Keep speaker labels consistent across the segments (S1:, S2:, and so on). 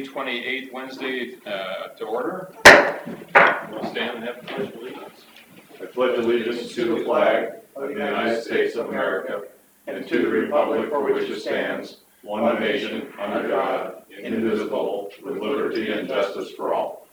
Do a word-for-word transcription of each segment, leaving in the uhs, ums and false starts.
S1: May twenty-eighth, Wednesday, uh, to order. We'll stand and have the pledge of allegiance.
S2: I pledge allegiance to the flag of the United States of America and to the republic for which it stands, one nation, under God, indivisible, with liberty and justice for all.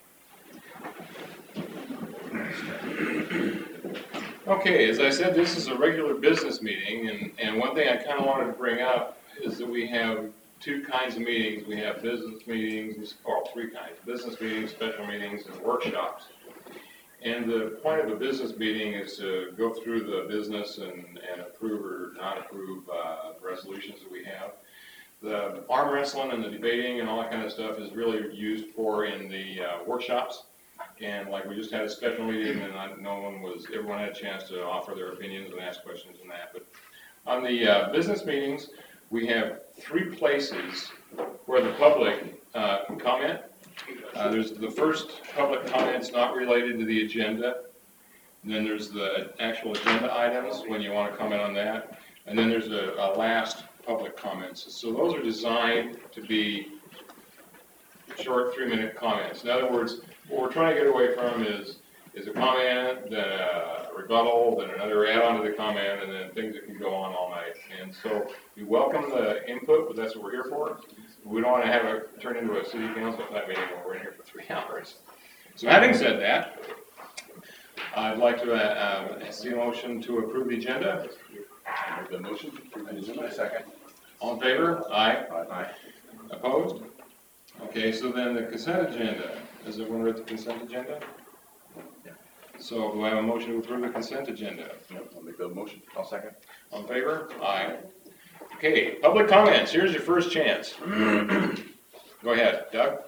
S1: Okay, as I said, this is a regular business meeting, and, and one thing I kind of wanted to bring up is that we have two kinds of meetings. We have business meetings, or three kinds, business meetings, special meetings, and workshops. And the point of a business meeting is to go through the business and, and approve or not approve uh, resolutions that we have. The arm wrestling and the debating and all that kind of stuff is really used for in the uh, workshops. And like we just had a special meeting, and I, no one was, everyone had a chance to offer their opinions and ask questions and that. But on the uh, business meetings, we have three places where the public uh, can comment. Uh, there's the first public comments not related to the agenda. And then there's the actual agenda items when you want to comment on that. And then there's a, a last public comments. So those are designed to be short three-minute comments. In other words, what we're trying to get away from is is a comment, then a rebuttal, then another add-on to the comment, and then things that can go on all night. And so we welcome the input, but that's what we're here for. We don't want to have it turn into a city council type meeting where we're in here for three hours. So having said that, I'd like to uh, uh, see a motion to approve the agenda.
S2: I make the motion to approve the agenda. Second.
S1: All in favor? Aye.
S2: Aye.
S1: Opposed? Okay, so then the consent agenda. Is everyone read the consent agenda?
S2: Yeah.
S1: So do I have a motion to approve the consent agenda?
S2: Yep, I'll make the motion. I'll second.
S1: All in favor? Aye. Okay, public comments. Here's your first chance. Go ahead, Doug.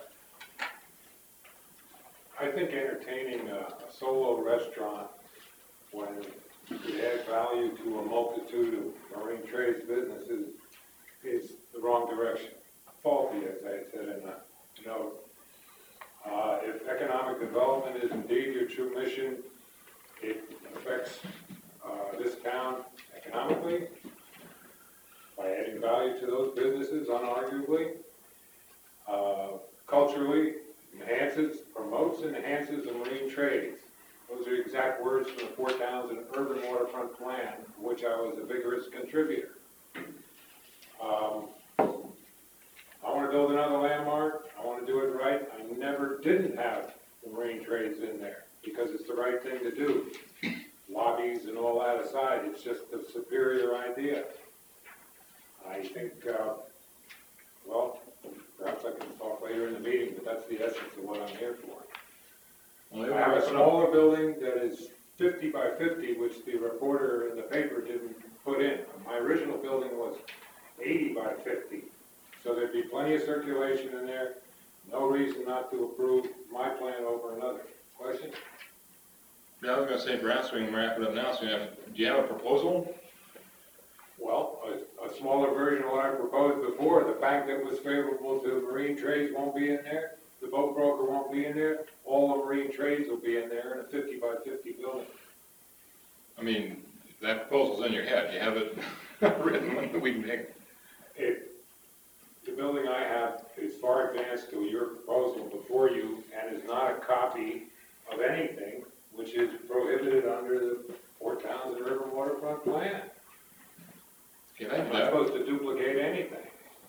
S3: I think entertaining a, a solo restaurant when it adds value to a multitude of marine trades businesses is the wrong direction. Faulty, as I said in the note. Uh, if economic development is indeed your true mission, it affects uh, this town economically by adding value to those businesses, unarguably. Uh, culturally, enhances, promotes, and enhances the marine trades. Those are exact words from the Fort Townsend Urban Waterfront Plan, for which I was a vigorous contributor. Um, I want to build another landmark. I want to do it right. I never didn't have the marine trades in there because it's the right thing to do. Lobbies and all that aside, it's just a superior idea. I think, uh, well, perhaps I can talk later in the meeting, but that's the essence of what I'm here for.
S1: Well,
S3: I have a smaller building that is fifty by fifty, which the reporter in the paper didn't put in. My original building was eighty by fifty. So there'd be plenty of circulation in there. No reason not to approve my plan over another. Question?
S1: Yeah, I was going to say, perhaps we can wrap it up now. So you have, do you have a proposal?
S3: Well, a, a smaller version of what I proposed before. The bank that was favorable to marine trades won't be in there. The boat broker won't be in there. All the marine trades will be in there in a fifty by fifty building.
S1: I mean, that proposal's in your head. You have it written when we make it.
S3: It, the building I have is far advanced to your proposal before you and is not a copy of anything which is prohibited under the Fort Townsend Urban Waterfront Plan.
S1: Okay, thank
S3: I'm
S1: you,
S3: not
S1: Doug.
S3: supposed to duplicate anything.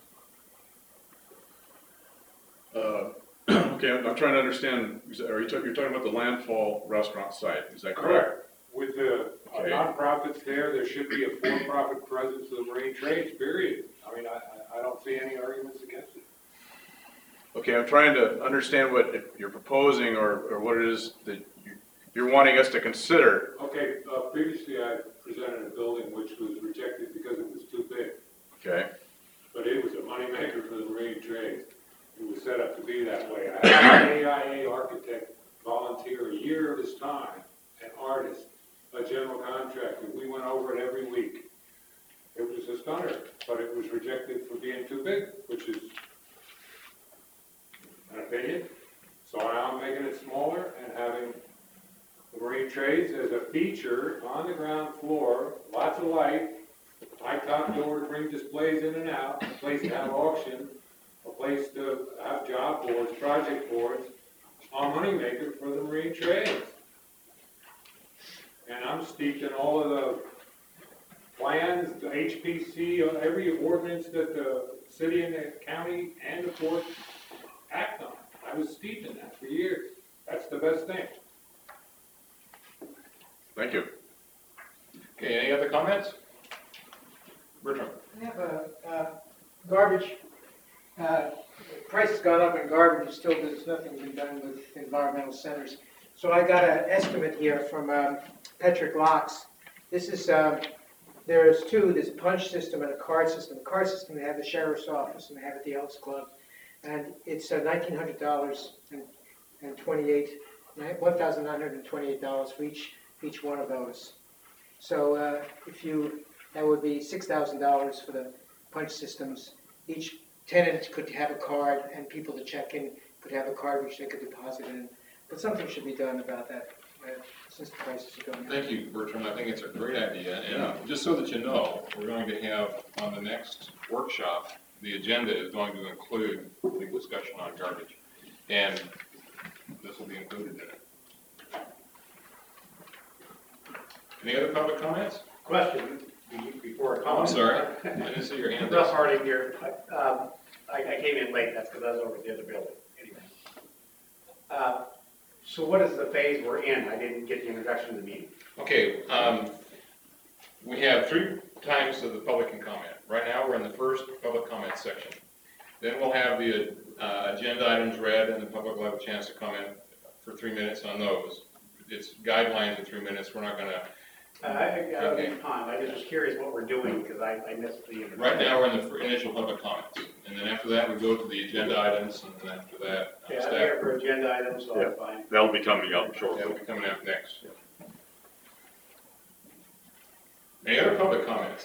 S4: Uh, Okay, I'm I'm trying to understand, is that- are you talking, you're talking about the landfall restaurant site, is that correct?
S3: With the uh,
S4: Okay.
S3: nonprofits there, there should be a for-profit presence of the marine trades, period. I mean, I, I- I don't see any arguments against it.
S4: Okay, I'm trying to understand what you're proposing or, or what it is that you- you're wanting us to consider.
S3: Okay, uh, previously I presented a building which was rejected because it was too big,
S4: Okay,
S3: but it was a moneymaker for the marine trades. It was set up to be that way. I had an A I A architect volunteer a year of his time, an artist, a general contractor. We went over it every week. It was a stunner, but it was rejected for being too big, which is an opinion. So now I'm making it smaller and having the marine trades as a feature on the ground floor, lots of light, high top door to bring displays in and out, a place to have auction, a place to have job boards, project boards, a moneymaker for the marine trades. And I'm steeped in all of the plans, the H P C, uh, every ordinance that the city and the county and the port act on. I was steeped in that for years. That's the best thing.
S4: Thank you.
S1: Okay, any other comments? Bertram?
S5: I have a, uh, garbage, uh, price has gone up in garbage, and still there's nothing been done with environmental centers. So I got an estimate here from, um, Petrick Locks. This is, um, there's two, there's a punch system and a card system. The card system, they have the sheriff's office and they have at the Elks Club. And it's uh, nineteen hundred dollars and, and twenty-eight, one thousand nine hundred twenty-eight dollars for each, each one of those. So, uh, if you, that would be six thousand dollars for the punch systems. Each tenant could have a card, and people to check in could have a card which they could deposit in. But something should be done about that, uh, since the prices are going up.
S1: Thank you, Bertram. I think it's a great idea. And just so that you know, we're going to have on the next workshop, the agenda is going to include the discussion on garbage. And this will be included in it. Any other public comments?
S6: Question be- before a
S1: Oh,
S6: comment.
S1: I'm sorry. I didn't see your hand
S6: Russ
S1: up.
S6: Harding here. Um, I, I came in late, that's because I was over at the other building, anyway. Uh, So what is the phase we're in? I didn't get the introduction to the meeting.
S1: Okay, um, we have three times that the public can comment. Right now, we're in the first public comment section. Then we'll have the, uh, agenda items read, and the public will have a chance to comment for three minutes on those. It's guidelines of three minutes, we're not gonna,
S6: Uh, I, I,
S1: Okay.
S6: I was just curious what we're doing, because I, I missed the introduction.
S1: right now, we're in the fir- initial public comments. And then after that, we go to the agenda items, and then after that, uh,
S6: Yeah, I'm
S1: staff.
S6: here for agenda items, so I'm fine.
S2: That'll be coming up shortly.
S1: That'll be coming up next. Any other public comments?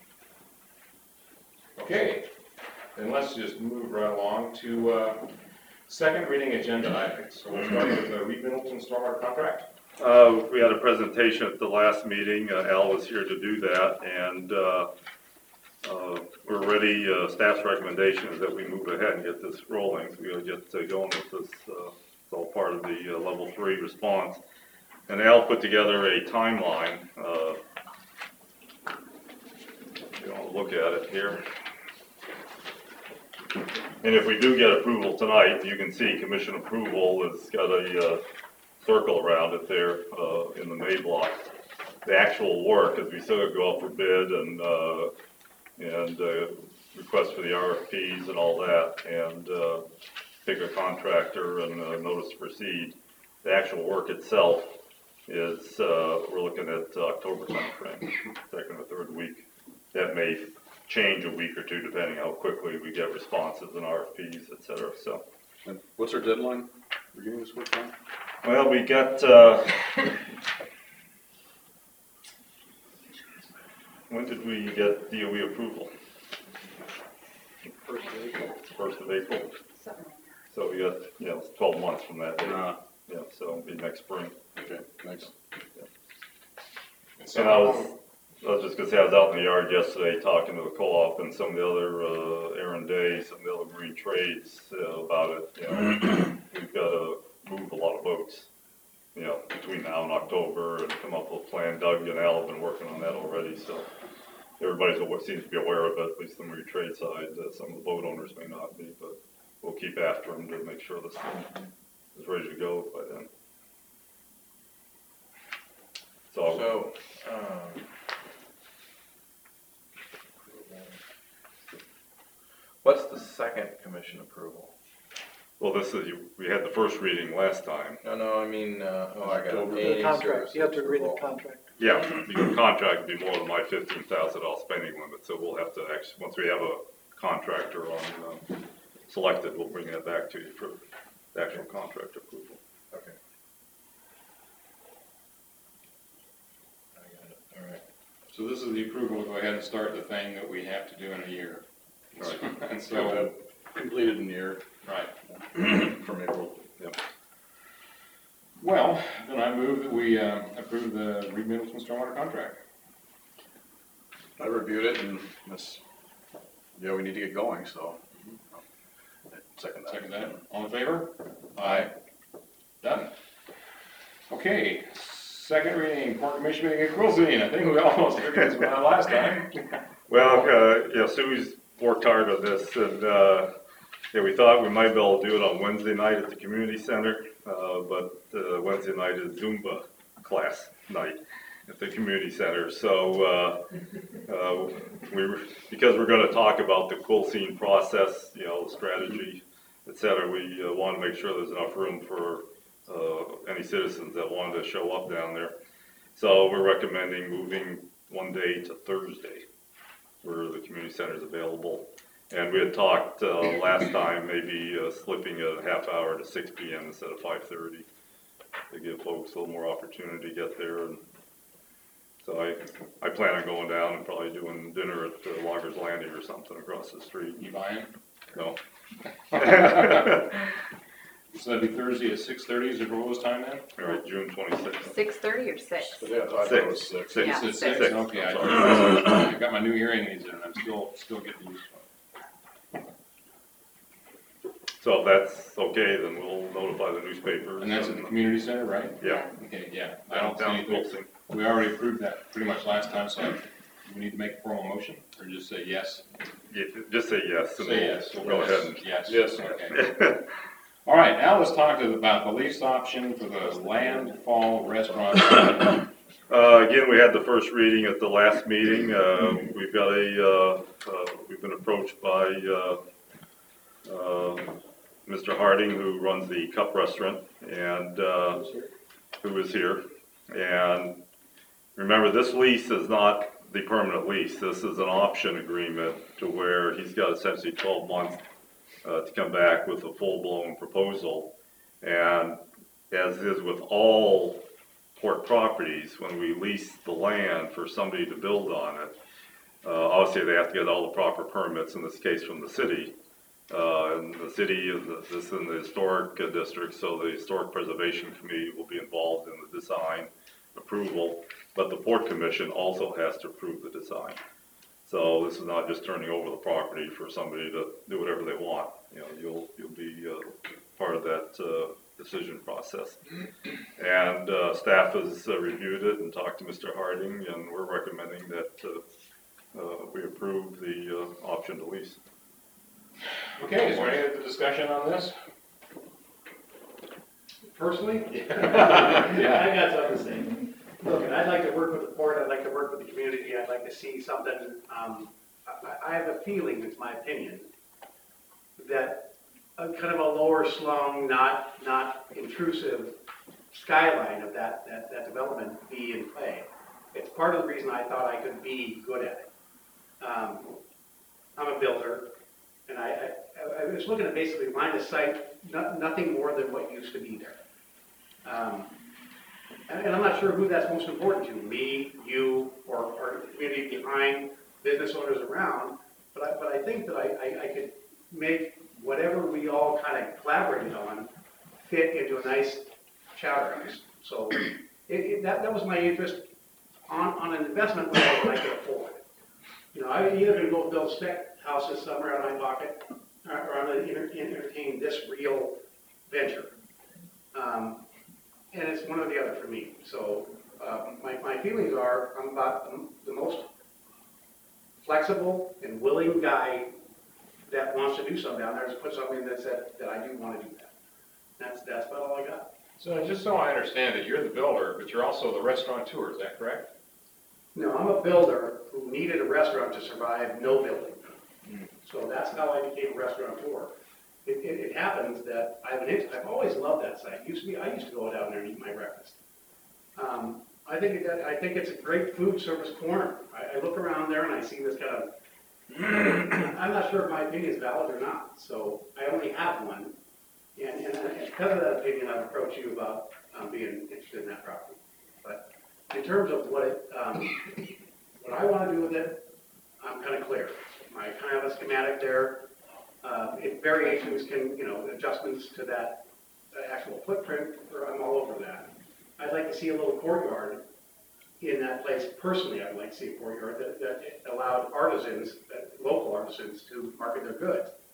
S1: Okay, then let's just move right along to, uh, second reading agenda items. So we'll start with the Reed Middleton Stormwater Contract.
S2: Uh, we had a presentation at the last meeting, uh, Al was here to do that, and, uh, uh, we're ready, uh, staff's recommendation is that we move ahead and get this rolling, so we gotta get uh, going with this, uh, it's all part of the, uh, level three response. And Al put together a timeline, uh, if you wanna look at it here. And if we do get approval tonight, you can see commission approval has got a, uh, circle around it there, uh, in the May block. The actual work, as we still gotta go out for bid and, uh, and, uh, request for the R F Ps and all that, and, uh, pick a contractor and, uh, notice to proceed. The actual work itself is, uh, we're looking at October timeframe, second or third week. That may change a week or two depending how quickly we get responses and R F Ps, et cetera, so.
S4: And what's our deadline for getting this work done?
S2: Well, we got, uh, when did we get D O E approval?
S6: First of April.
S2: First of April. So we got, you know, twelve months from that date.
S4: Uh,
S2: Yeah, so it'll be next spring.
S4: okay, thanks.
S1: And so
S2: And I was, I was just gonna say, I was out in the yard yesterday talking to the co-op and some of the other, uh, Aaron Day, some of the other marine trades, uh, about it, you know. We've gotta move a lot of boats, you know, between now and October and come up with a plan. Doug and Al have been working on that already, so everybody's, awa- seems to be aware of it, at least the marine trade side. Uh, some of the boat owners may not be, but we'll keep after them to make sure this thing is ready to go by then. So,
S4: So, um, what's the second commission approval?
S2: well, this is, you- we had the first reading last time.
S4: No, no, I mean, uh, oh, I got
S2: October.
S4: it.
S5: The contract, you have to agree to the contract.
S2: Yeah, the contract would be more than my fifteen thousand dollar spending limit, so we'll have to actually, once we have a contractor on, uh, selected, we'll bring that back to you for the actual contract approval.
S4: Okay. I got it, all right.
S1: So this is the approval to go ahead and start the thing that we have to do in a year.
S4: Right.
S1: And
S4: So,
S1: so,
S4: completed in the year
S1: right.
S4: from April. Yep.
S1: Well, then I move that we, uh, approve the Reed Middleton Stormwater Contract.
S4: I reviewed it and this, yeah, we need to get going, so. Second that.
S1: Second that, all in favor? Aye. Done. Okay, second reading, Port Commission meeting at Quilcene. I think we almost figured this one out last time.
S2: Well, uh, yeah, Sue's worked hard on this, and, uh, yeah, we thought we might be able to do it on Wednesday night at the community center, uh, but, uh, Wednesday night is Zumba class night at the community center, so, uh, uh, we, were- because we're gonna talk about the Quilcene process, you know, strategy, et cetera, we, uh, wanna make sure there's enough room for, uh, any citizens that wanted to show up down there. So we're recommending moving one day to Thursday, where the community center is available. And we had talked, uh, last time, maybe, uh, slipping a half hour to six P M instead of five thirty, to give folks a little more opportunity to get there. And so I, I plan on going down and probably doing dinner at uh, Loggers Landing or something across the street.
S1: You buying?
S2: No.
S1: So that'd be Thursday at six thirty, is the proposed time then?
S2: All right, June twenty-sixth.
S7: Six thirty or six?
S4: Yeah, I thought it was six.
S2: Six.
S7: Yeah.
S1: It's at
S7: six.
S1: six, okay, I I got my new hearing aids in, and I'm still, still getting used to them.
S2: So if that's okay, then we'll notify the newspapers.
S1: And that's at the community center, right?
S2: Yeah.
S1: Okay, yeah, I don't see
S2: Down
S1: anything,
S2: Quilcene.
S1: we already approved that pretty much last time, so we need to make a formal motion, or just say yes?
S2: Yeah, just say yes. and
S1: Say
S2: we'll-
S1: yes.
S2: We'll go ahead and.
S1: Yes.
S4: Yes.
S1: Okay. All right, now let's talk to- about the lease option for the Landfall Restaurant.
S2: Uh, again, we had the first reading at the last meeting. Uh, we've got a, uh, uh, we've been approached by, uh, uh, Mister Harding, who runs the Cup Restaurant, and, uh, who is here. And remember, this lease is not the permanent lease. This is an option agreement to where he's got essentially twelve months uh, to come back with a full-blown proposal. And as is with all port properties, when we lease the land for somebody to build on it, uh, obviously they have to get all the proper permits, in this case from the city. Uh, and the city is, this is in the historic uh, district, so the Historic Preservation Committee will be involved in the design approval, but the Port Commission also has to approve the design. So this is not just turning over the property for somebody to do whatever they want. You know, you'll, you'll be uh, part of that uh, decision process. And uh, staff has uh, reviewed it and talked to Mister Harding, and we're recommending that uh, uh, we approve the uh, option to lease.
S1: Okay, is there any other discussion on this?
S6: Personally,
S1: Yeah.
S6: I got something to say. Look, and I'd like to work with the port, I'd like to work with the community, I'd like to see something, um, I, I have a feeling, it's my opinion, that a kind of a lower slung, not, not intrusive skyline of that, that, that development be in play. It's part of the reason I thought I could be good at it. Um, I'm a builder, and I, I, I was looking at basically line of sight, no, nothing more than what used to be there. Um, and, and I'm not sure who that's most important to, me, you, or, or the community behind, business owners around, but I, but I think that I, I, I could make whatever we all kind of collaborated on fit into a nice chowder house. So it, it, that, that was my interest on, on an investment level that I could afford. You know, I'm either gonna go build spec houses somewhere out of my pocket, or or I'm gonna enter- entertain this real venture. Um, and it's one or the other for me. So, uh, my, my feelings are, I'm about the- the most flexible and willing guy that wants to do something down there, to put something that said that I do wanna do that. That's, that's about all I got.
S1: So just so I understand it, you're the builder, but you're also the restaurateur, is that correct?
S6: No, I'm a builder who needed a restaurant to survive no building. So that's how I became a restaurateur. It, it, it happens that I've, been, I've always loved that site. Used to be, I used to go down there and eat my breakfast. Um, I think that, I think it's a great food service corner. I, I look around there and I see this kind of, I'm not sure if my opinion is valid or not, so I only have one. And, and, and because of that opinion, I've approached you about um, being interested in that property. But in terms of what it, um, what I want to do with it, I'm kind of clear. I kind of have a schematic there. Uh, if variations can, you know, adjustments to that uh, actual footprint, or I'm all over that. I'd like to see a little courtyard in that place. Personally, I'd like to see a courtyard that, that allowed artisans, that local artisans, to market their goods.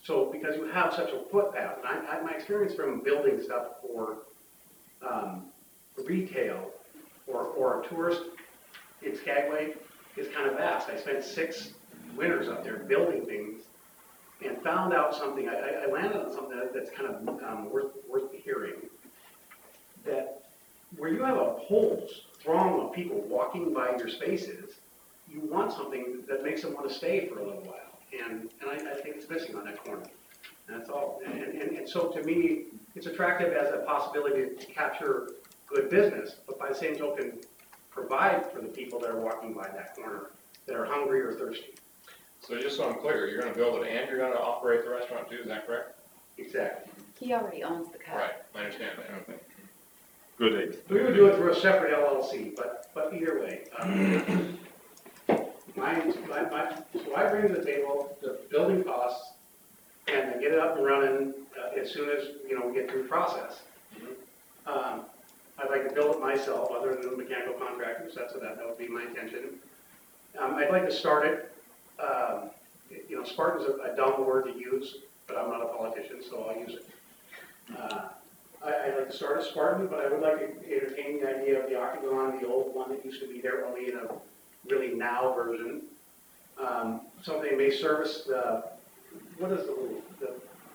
S6: So because you have such a footpath, and I, I, my experience from building stuff for um, retail or, or a tourist in Skagway is kind of vast. I spent six winters up there building things and found out something, I, I landed on something that- that's kind of um, worth, worth hearing. That where you have a whole throng of people walking by your spaces, you want something that makes them want to stay for a little while. And, and I, I think it's missing on that corner. And that's all. And, and, and so to me, it's attractive as a possibility to capture good business, but by the same token, provide for the people that are walking by that corner that are hungry or thirsty.
S1: So just so I'm clear, you're gonna build it and you're gonna operate the restaurant too, is that correct?
S6: Exactly.
S7: He already owns the cut.
S1: Right, I understand that.
S2: Good.
S6: We would do it through a separate L L C, but, but either way. um, My, my, my, so I bring to the table the building costs and I get it up and running uh, as soon as, you know, we get through the process. Um, I'd like to build it myself, other than mechanical contractors, that's what that, that would be my intention. Um, I'd like to start it, um, you know, Spartan's a, a dumb word to use, but I'm not a politician, so I'll use it. Uh, I, I'd like to start a Spartan, but I would like to entertain the idea of the Octagon, the old one that used to be there, only in a really now version. Um, something that may service the, what is the little, the,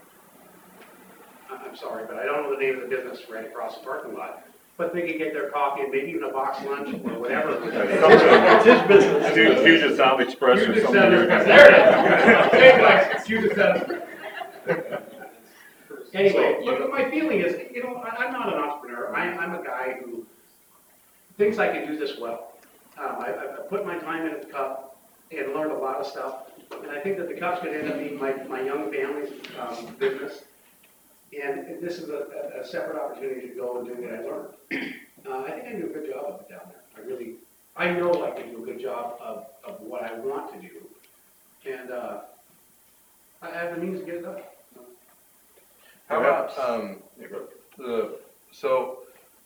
S6: I- I'm sorry, but I don't know the name of the business right across the parking lot. But they could get their coffee and maybe even a box lunch or whatever. It's his business.
S2: Puget Sound Express or
S6: Puget
S2: something.
S6: Sound Express. There it is. Same guys, Puget Sound Express. Anyway, but my feeling is, you know, I, I'm not an entrepreneur. I, I'm a guy who thinks I can do this well. Um, I, I've put my time in at the Cup and learned a lot of stuff. And I think that the Cup's going to end up being my, my young family's um, business. And this is a, a separate opportunity to go and do what I learned. Uh, I think I do a good job of it down there. I really, I know I can do a good job of, of what I want to do. And uh, I have the means to get it done.
S8: How about, um, the, so,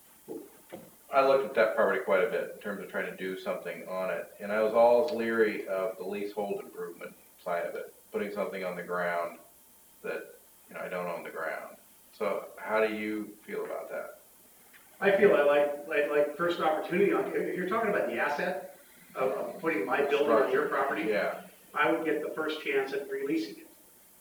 S8: I looked at that property quite a bit in terms of trying to do something on it, and I was always leery of the leasehold improvement side of it, putting something on the ground that, you know, I don't own the ground. So how do you feel about that?
S6: I feel I like, like, like first opportunity on, if you're talking about the asset of, of putting my building on your property,
S8: Yeah,
S6: I would get the first chance at releasing it.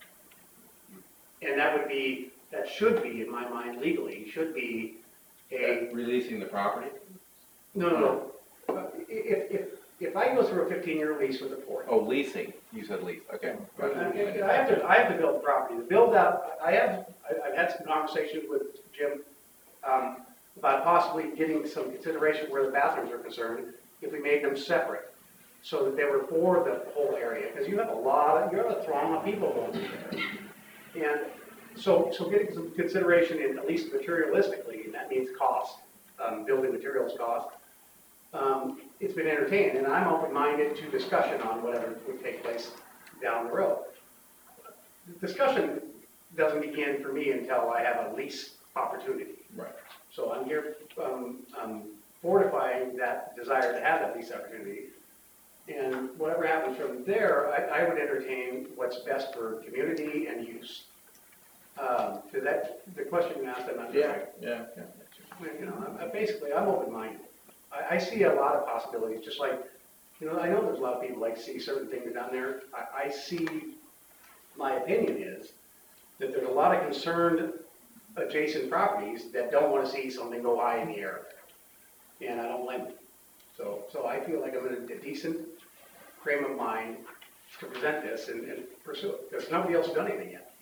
S6: And that would be, that should be, in my mind, legally, should be a,
S8: releasing the property?
S6: no, no, no. Uh, If, if, if I go through a fifteen-year lease with the port,
S8: Oh, leasing, you said lease, okay.
S6: I I have to, I have to build the property. The build out, I have, I- I've had some conversations with Jim um, about possibly getting some consideration where the bathrooms are concerned, if we made them separate, so that they were for the whole area, because you have a lot, of you have a throng of people going through there. And so, so getting some consideration in, at least materialistically, and that means cost, um, building materials cost, um, it's been entertained, and I'm open-minded to discussion on whatever would take place down the road. The discussion doesn't begin for me until I have a lease opportunity.
S8: Right.
S6: So I'm here, um, um, fortifying that desire to have that lease opportunity. And whatever happens from there, I, I would entertain what's best for community and use. Um, so that, the question you asked, I'm not sure.
S8: Yeah, yeah, yeah.
S6: You know, I'm, I'm basically, I'm open-minded. I, I see a lot of possibilities, just like, you know, I know there's a lot of people like see certain things down there. I, I see, my opinion is that there's a lot of concerned adjacent properties that don't want to see something go high in the air. And I don't blame them. So, so I feel like I'm in a decent frame of mind to present this and, and pursue it, because nobody else has done anything yet.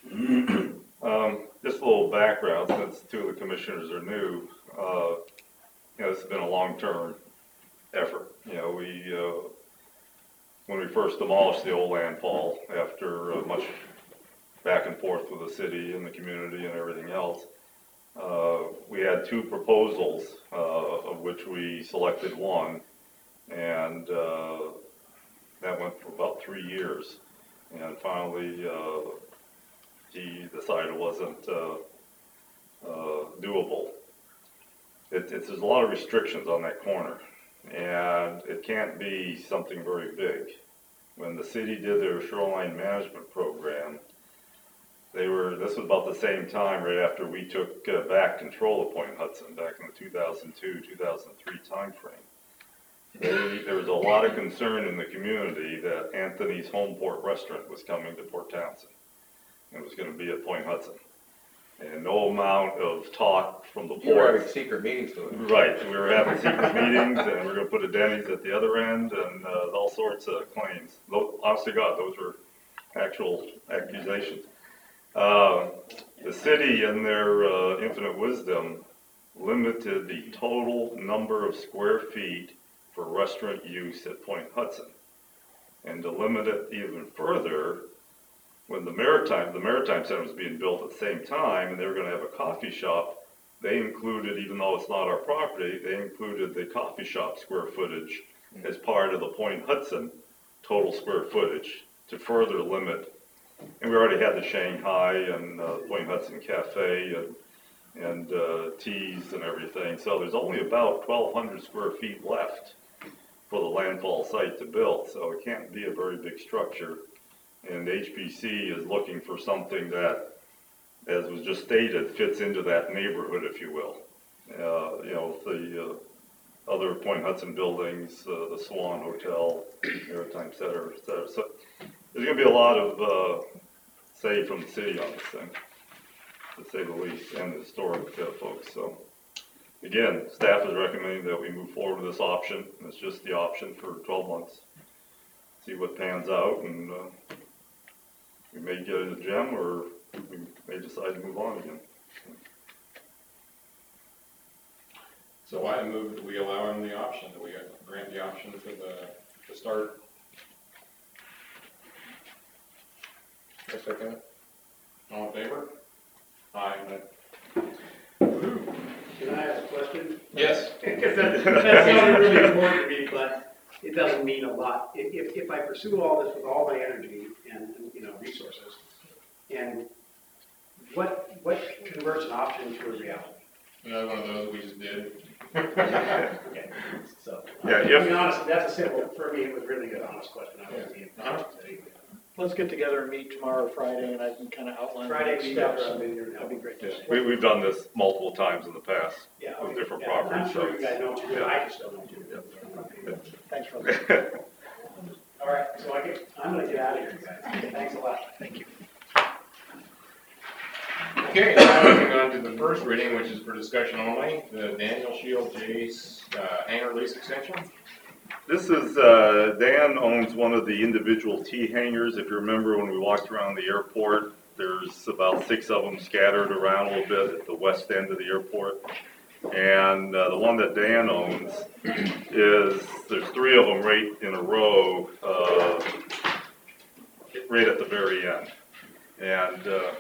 S2: Um, just a little background, since two of the commissioners are new. Uh, you know, this has been a long-term effort. You know, we, uh, when we first demolished the old landfall, after uh, much back and forth with the city and the community and everything else, uh, we had two proposals, uh, of which we selected one, and uh, that went for about three years. And finally, uh, he decided it wasn't uh, uh, doable. It, it's, there's a lot of restrictions on that corner, and it can't be something very big. When the city did their shoreline management program, They were, this was about the same time, right after we took uh, back control of Point Hudson, back in the two thousand two, two thousand three timeframe. They, there was a lot of concern in the community that Anthony's Homeport Restaurant was coming to Port Townsend. It was gonna be at Point Hudson. And no amount of talk from the
S8: You were having
S2: port.
S8: secret meetings with them.
S2: Right, we were having secret meetings, and we were gonna put a Denny's at the other end, and, uh, all sorts of claims. Tho- Honest to God, those were actual accusations. Uh, the city, in their, uh, infinite wisdom, limited the total number of square feet for restaurant use at Point Hudson. And to limit it even further, when the Maritime, the Maritime Center was being built at the same time, and they were gonna have a coffee shop, they included, even though it's not our property, they included the coffee shop square footage as part of the Point Hudson total square footage to further limit. And we already had the Shanghai and uh, Point Hudson Cafe and, and uh, teas and everything, so there's only about twelve hundred square feet left for the landfall site to build, so it can't be a very big structure. And H P C is looking for something that, as was just stated, fits into that neighborhood, if you will. Uh, you know, the uh, other Point Hudson buildings, uh, the Swan Hotel, Maritime Center, et cetera. So there's gonna be a lot of, uh, say from the city on this thing, to say the least, and the historic uh, folks, so. Again, staff is recommending that we move forward with this option. It's just the option for twelve months. See what pans out, and, uh, we may get it a gem, or we may decide to move on again.
S1: So I move that we allow him the option, that we grant the option for the, to start.
S4: I second it.
S1: All in favor? Aye.
S6: Can I ask a question?
S1: Yes.
S6: Because that, that's not really important to me, but it doesn't mean a lot. If, if, if I pursue all this with all my energy and, and, you know, resources, and what, what converts an option to a reality?
S1: Another one of those we just did.
S6: Okay, so,
S2: Yeah,
S6: to
S2: if-
S6: be honest, that's a simple, for me, it was really good, honest question. I wasn't being.
S1: Uh-huh.
S7: Let's get together and meet tomorrow, Friday, and I can kind of outline. the
S6: Friday,
S7: next
S6: we
S7: steps.
S6: got, that'd be great.
S2: Yeah, we, we've done this multiple times in the past.
S6: Yeah,
S2: with
S6: okay.
S2: different
S6: Yeah,
S2: property
S6: I'm sure you
S2: sites.
S6: guys know what to do, I just don't know what to do.
S7: Thanks for that.
S6: All right, so I get, I'm gonna get out of here, guys. Thanks a lot. Thank you.
S1: Okay, now moving on to the first reading, which is for discussion only, the Daniel Shield Chase uh, hangar lease extension.
S2: This is, uh, Dan owns one of the individual T hangars. If you remember when we walked around the airport, there's about six of them scattered around a little bit at the west end of the airport. And uh, the one that Dan owns is, there's three of them right in a row, uh, right at the very end. And uh,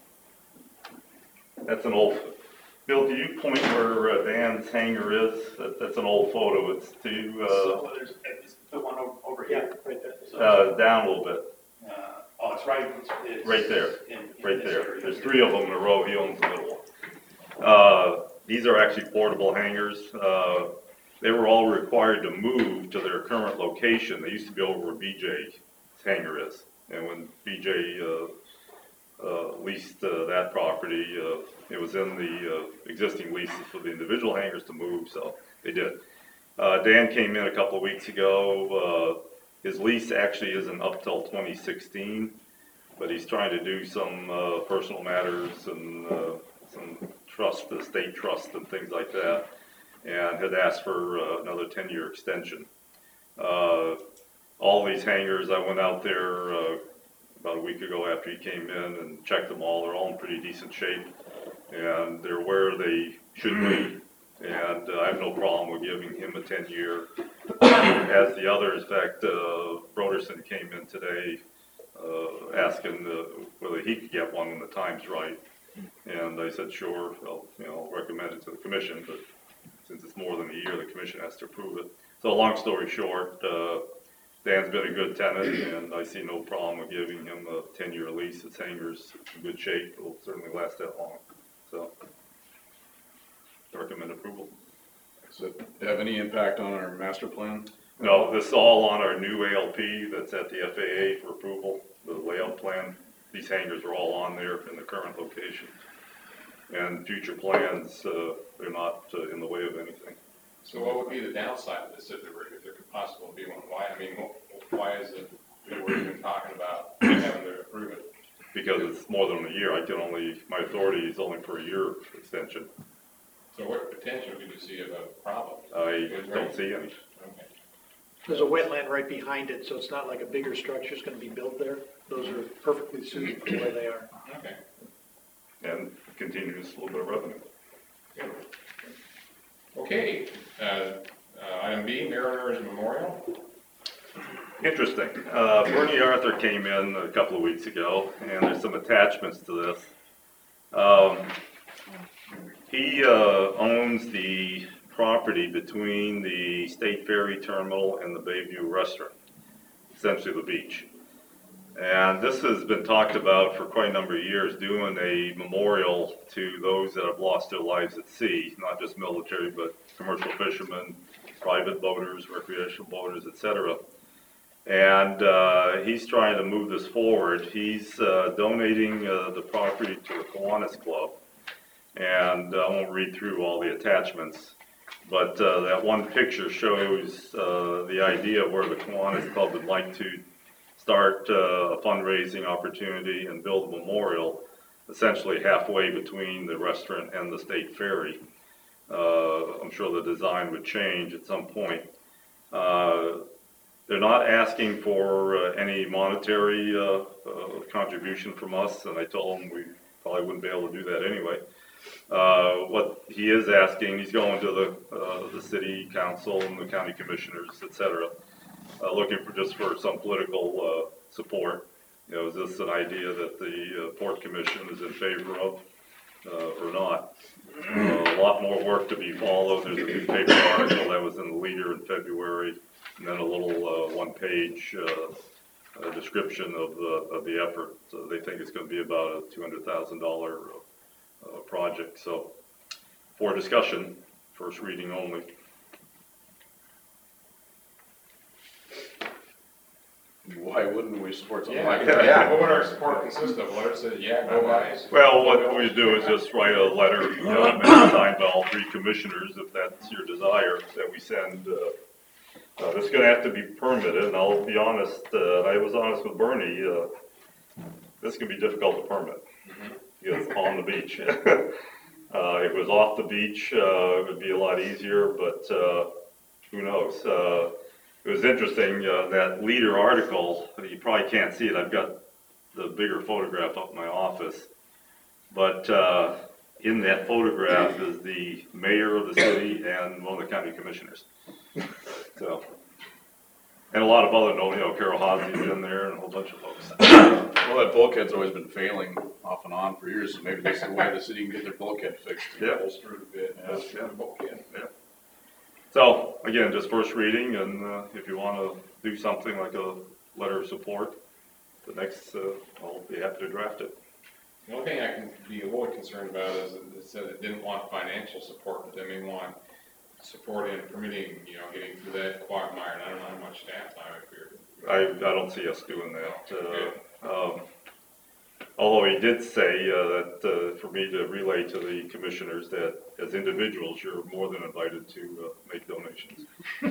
S2: that's an old, Bill, do you point where uh, Dan's hangar is? That, that's an old photo. It's to, uh,
S6: So there's, it's the one o- over here.
S7: Right there.
S6: So,
S2: uh, down a little bit,
S6: uh, oh, it's right, it's. it's
S2: Right there,
S6: in- in
S2: right
S6: this
S2: there.
S6: area
S2: There's
S6: here.
S2: three of them in a row. He owns the middle one. Uh, these are actually portable hangars. Uh, they were all required to move to their current location. They used to be over where B J's hangar is. And when B J, uh, uh, leased, uh, that property, uh, it was in the, uh, existing leases for the individual hangars to move, so they did. Uh, Dan came in a couple of weeks ago. Uh, his lease actually isn't up till twenty sixteen, but he's trying to do some, uh, personal matters and, uh, some trust, the state trust and things like that, and had asked for uh, another ten-year extension. Uh, all these hangars, I went out there, uh, about a week ago after he came in and checked them all. They're all in pretty decent shape, and they're where they should be. And uh, I have no problem with giving him a ten-year, as the others. In fact, uh, Broderson came in today uh, asking uh, whether he could get one when the time's right. And I said, sure, I'll, you know, recommend it to the commission, but since it's more than a year, the commission has to approve it. So long story short, uh, Dan's been a good tenant, and I see no problem with giving him a ten-year lease. His hangar's in good shape. It'll certainly last that long. So, recommend approval.
S4: Does it have any impact on our master plan?
S2: No, this is all on our new A L P that's at the F A A for approval, the layout plan. these hangars are all on there in the current location. And future plans, uh, they're not uh, in the way of anything.
S1: So what would be the downside of this if there were, if there could possibly be one? Why, I mean, wh- why is it that we're even talking about having to approve it?
S2: Because it's more than a year, I can only, my authority is only for a year extension.
S1: So what potential do you see of a problem?
S2: I don't see any.
S1: Okay.
S7: There's a wetland right behind it, so it's not like a bigger structure is gonna be built there. Those are perfectly suited for where they are.
S1: Okay.
S2: And continuous little bit of revenue.
S1: Good. Okay, uh, uh, item B, Mariners Memorial.
S2: Interesting. Uh, Bernie Arthur came in a couple of weeks ago, and there's some attachments to this. Um, he uh, owns the property between the State Ferry Terminal and the Bayview Restaurant, essentially the beach. And this has been talked about for quite a number of years, doing a memorial to those that have lost their lives at sea, not just military, but commercial fishermen, private boaters, recreational boaters, et cetera. And uh, he's trying to move this forward. He's uh, donating uh, the property to the Kiwanis Club. And I won't read through all the attachments, but uh, that one picture shows uh, the idea of where the Kiwanis Club would like to start uh, a fundraising opportunity and build a memorial essentially halfway between the restaurant and the State Ferry. Uh, I'm sure the design would change at some point. Uh, they're not asking for uh, any monetary uh, uh, contribution from us, and I told them we probably wouldn't be able to do that anyway. Uh, what he is asking, he's going to the, uh, the city council and the county commissioners, et cetera, uh, looking for just for some political uh, support. You know, is this an idea that the uh, Port Commission is in favor of uh, or not? Uh, a lot more work to be followed. There's a newspaper article that was in the Leader in February, and then a little uh, one-page uh, uh, description of the of the effort. So they think it's going to be about a two hundred thousand dollars uh, project. So, for discussion, first reading only.
S4: Why wouldn't we support something
S1: Yeah,
S4: like
S1: yeah,
S4: that?
S1: what would our support consist of? Letter said, yeah, go guys.
S2: Well, what we do is just write a letter, you know, maybe signed by all three commissioners, if that's your desire, that we send. Uh, uh, it's going to have to be permitted, and I'll be honest. Uh, I was honest with Bernie. Uh, this can be difficult to permit. Because it's on the beach. uh, if it was off the beach, uh, it would be a lot easier, but uh, who knows? Uh, it was interesting, uh, that Leader article, you probably can't see it, I've got the bigger photograph up in my office, but uh, in that photograph is the mayor of the city and one of the county commissioners. So, and a lot of other, you know, Carol Hosey's in there and a whole bunch of folks.
S4: Well, that bulkhead's always been failing off and on for years, so maybe this is the way the city can get their bulkhead fixed.
S2: Yeah.
S1: Bolster it a bit,
S2: Yeah.
S1: yeah, bulkhead.
S2: Yeah. So, again, just first reading, and uh, if you want to do something like a letter of support, the next, uh, I'll be happy to draft it.
S1: The only thing I can be a little concerned about is that it said it didn't want financial support, but they may want support in permitting, you know, getting through that quagmire, and I don't know how much staff time I fear.
S2: I, I don't see us doing that. Uh, um, although he did say uh, that uh, for me to relay to the commissioners that as individuals, you're more than invited to uh, make donations.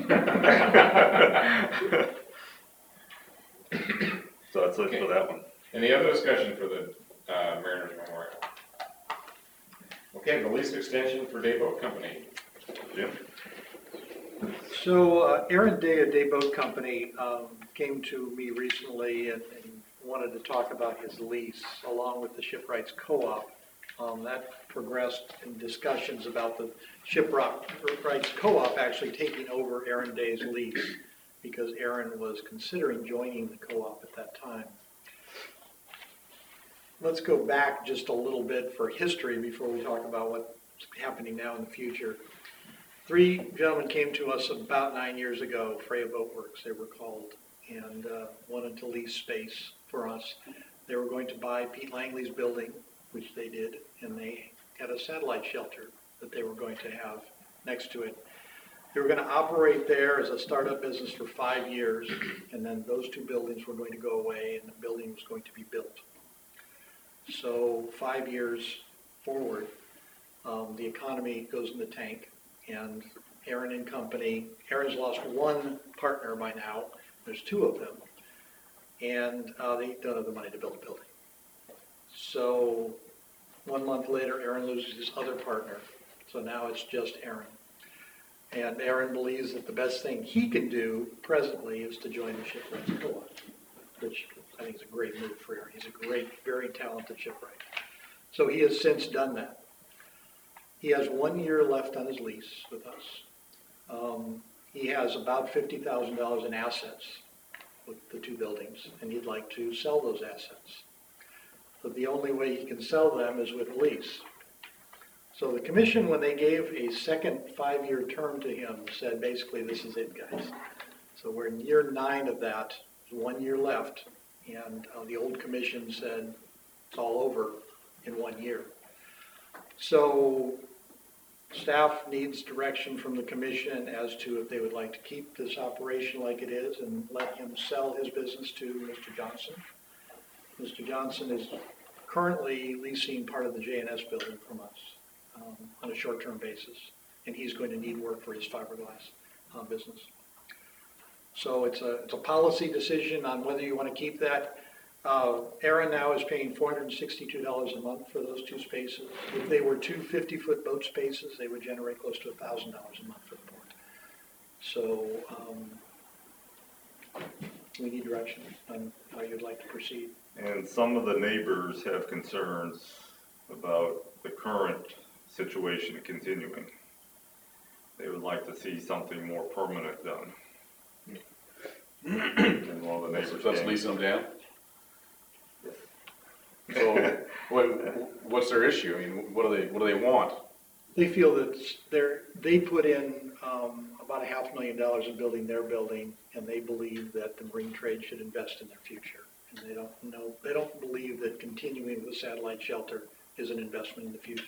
S2: So that's it for that one.
S1: Any other discussion for the uh, Mariners Memorial? Okay, the lease extension for Dayboat Company.
S2: Jim?
S7: So uh, Aaron Day of Day Boat Company um, came to me recently and, and wanted to talk about his lease along with the Shipwrights Co-op. Um, that progressed in discussions about the Shipwrights Co-op actually taking over Aaron Day's lease because Aaron was considering joining the co-op at that time. Let's go back just a little bit for history before we talk about what's happening now in the future. Three gentlemen came to us about nine years ago, Freya Boatworks they were called, and uh, wanted to lease space for us. They were going to buy Pete Langley's building, which they did, and they had a satellite shelter that they were going to have next to it. They were going to operate there as a startup business for five years, and then those two buildings were going to go away, and the building was going to be built. So five years forward, um, the economy goes in the tank, and Aaron and company, Aaron's lost one partner by now, there's two of them, and uh, they don't have the money to build a building. So one month later, Aaron loses his other partner, so now it's just Aaron. And Aaron believes that the best thing he can do presently is to join the shipwrights co-op, which I think is a great move for Aaron. He's a great, very talented shipwright. So he has since done that. He has one year left on his lease with us. Um, he has about fifty thousand dollars in assets with the two buildings, and he'd like to sell those assets. But the only way he can sell them is with a lease. So the commission, when they gave a second five-year term to him, said basically, this is it, guys. So we're in year nine of that, there's one year left, and uh, the old commission said it's all over in one year. So staff needs direction from the commission as to if they would like to keep this operation like it is and let him sell his business to Mister Johnson. Mister Johnson is currently leasing part of the J and S building from us um, on a short-term basis, and he's going to need work for his fiberglass uh, business. So it's a, it's a policy decision on whether you want to keep that. Uh, Aaron now is paying four hundred sixty-two dollars a month for those two spaces. If they were two fifty-foot boat spaces, they would generate close to one thousand dollars a month for the port. So um, we need direction on how you'd like to proceed.
S2: And some of the neighbors have concerns about the current situation continuing. They would like to see something more permanent done. And one of the neighbors.
S4: So let's lease them down? So what, what's their issue? I mean, what do they, what do they want?
S7: They feel that they're, they put in um, about a half million dollars in building their building, and they believe that the marine trade should invest in their future. And they don't know, they don't believe that continuing with satellite shelter is an investment in the future.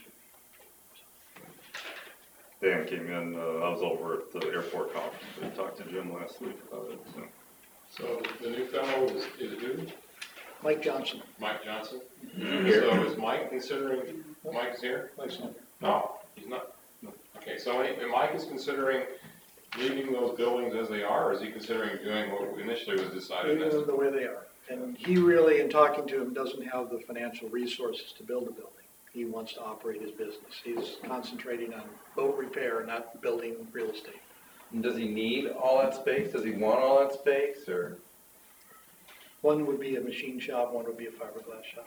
S2: Dan came in, uh, I was over at the airport conference, I talked to Jim last week about it, so.
S1: So the new fellow is, is who?
S7: Mike Johnson.
S1: Mike Johnson? So is Mike considering, Mike's here?
S7: Mike's not.
S1: No, he's not. Okay, so he- Mike is considering leaving those buildings as they are, or is he considering doing what initially was decided?
S7: Leaving them the way they are. And he really, in talking to him, doesn't have the financial resources to build a building. He wants to operate his business. He's concentrating on boat repair, not building real estate.
S8: And does he need all that space? Does he want all that space, or?
S7: One would be a machine shop, one would be a fiberglass shop.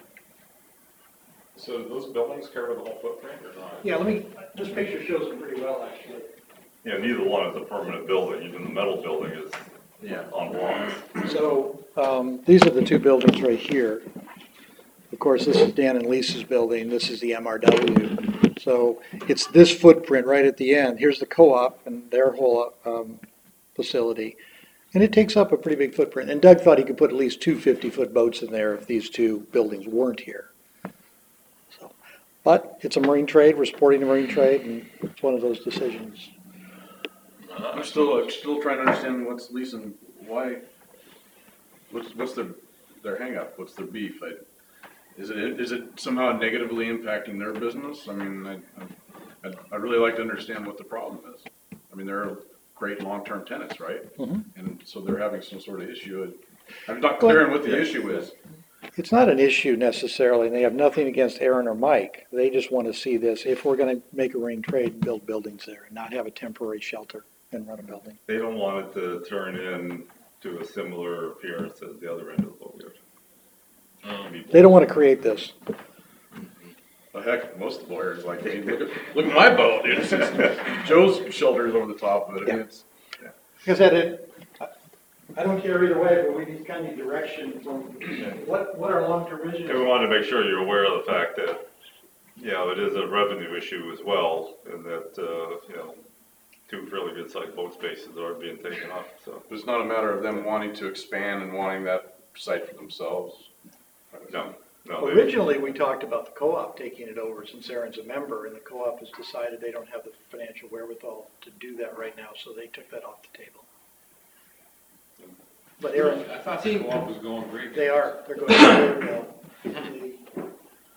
S1: So do those buildings cover the whole footprint or not?
S7: Yeah, let me, this picture shows them pretty well, actually.
S2: Yeah, neither one is a permanent building, even the metal building is
S8: Yeah.
S2: on blocks.
S7: So, um, these are the two buildings right here. Of course, this is Dan and Lisa's building, this is the M R W. So it's this footprint right at the end. Here's the co-op and their whole, um, facility. And it takes up a pretty big footprint. And Doug thought he could put at least two fifty-foot boats in there if these two buildings weren't here. So, but it's a marine trade, we're supporting the marine trade, and it's one of those decisions.
S4: I'm still, I'm still trying to understand what's leasing, why, what's, what's their, their hangup, what's their beef? I, is it, is it somehow negatively impacting their business? I mean, I, I'd, I'd really like to understand what the problem is. I mean, they're great long-term tenants, right?
S7: Mhm.
S4: And so they're having some sort of issue. I'm not clear on what the issue is.
S7: It's not an issue necessarily, and they have nothing against Aaron or Mike. They just want to see this, if we're going to make a marine trade, build buildings there and not have a temporary shelter and run a building.
S2: They don't want it to turn in to a similar appearance as the other end of the boatyard.
S7: They don't want to create this.
S4: Well, heck, most lawyers like, hey, look at, look at my boat, dude. It's just- Joe's shoulder is over the top of it. I mean, it's,
S7: Like I said, it, I don't care either way, but we need kind of direction from what, what our long-term vision
S2: And we
S7: is.
S2: wanted to make sure you're aware of the fact that, you know, it is a revenue issue as well, and that, uh, you know, two fairly good-sized boat spaces are being taken up, so.
S4: it's not a matter of them wanting to expand and wanting that site for themselves.
S2: No, no. they-
S7: Originally, we talked about the co-op taking it over since Aaron's a member, and the co-op has decided they don't have the financial wherewithal to do that right now, so they took that off the table. But Aaron,
S1: I thought the co-op was going great.
S7: they are, they're going very well. They-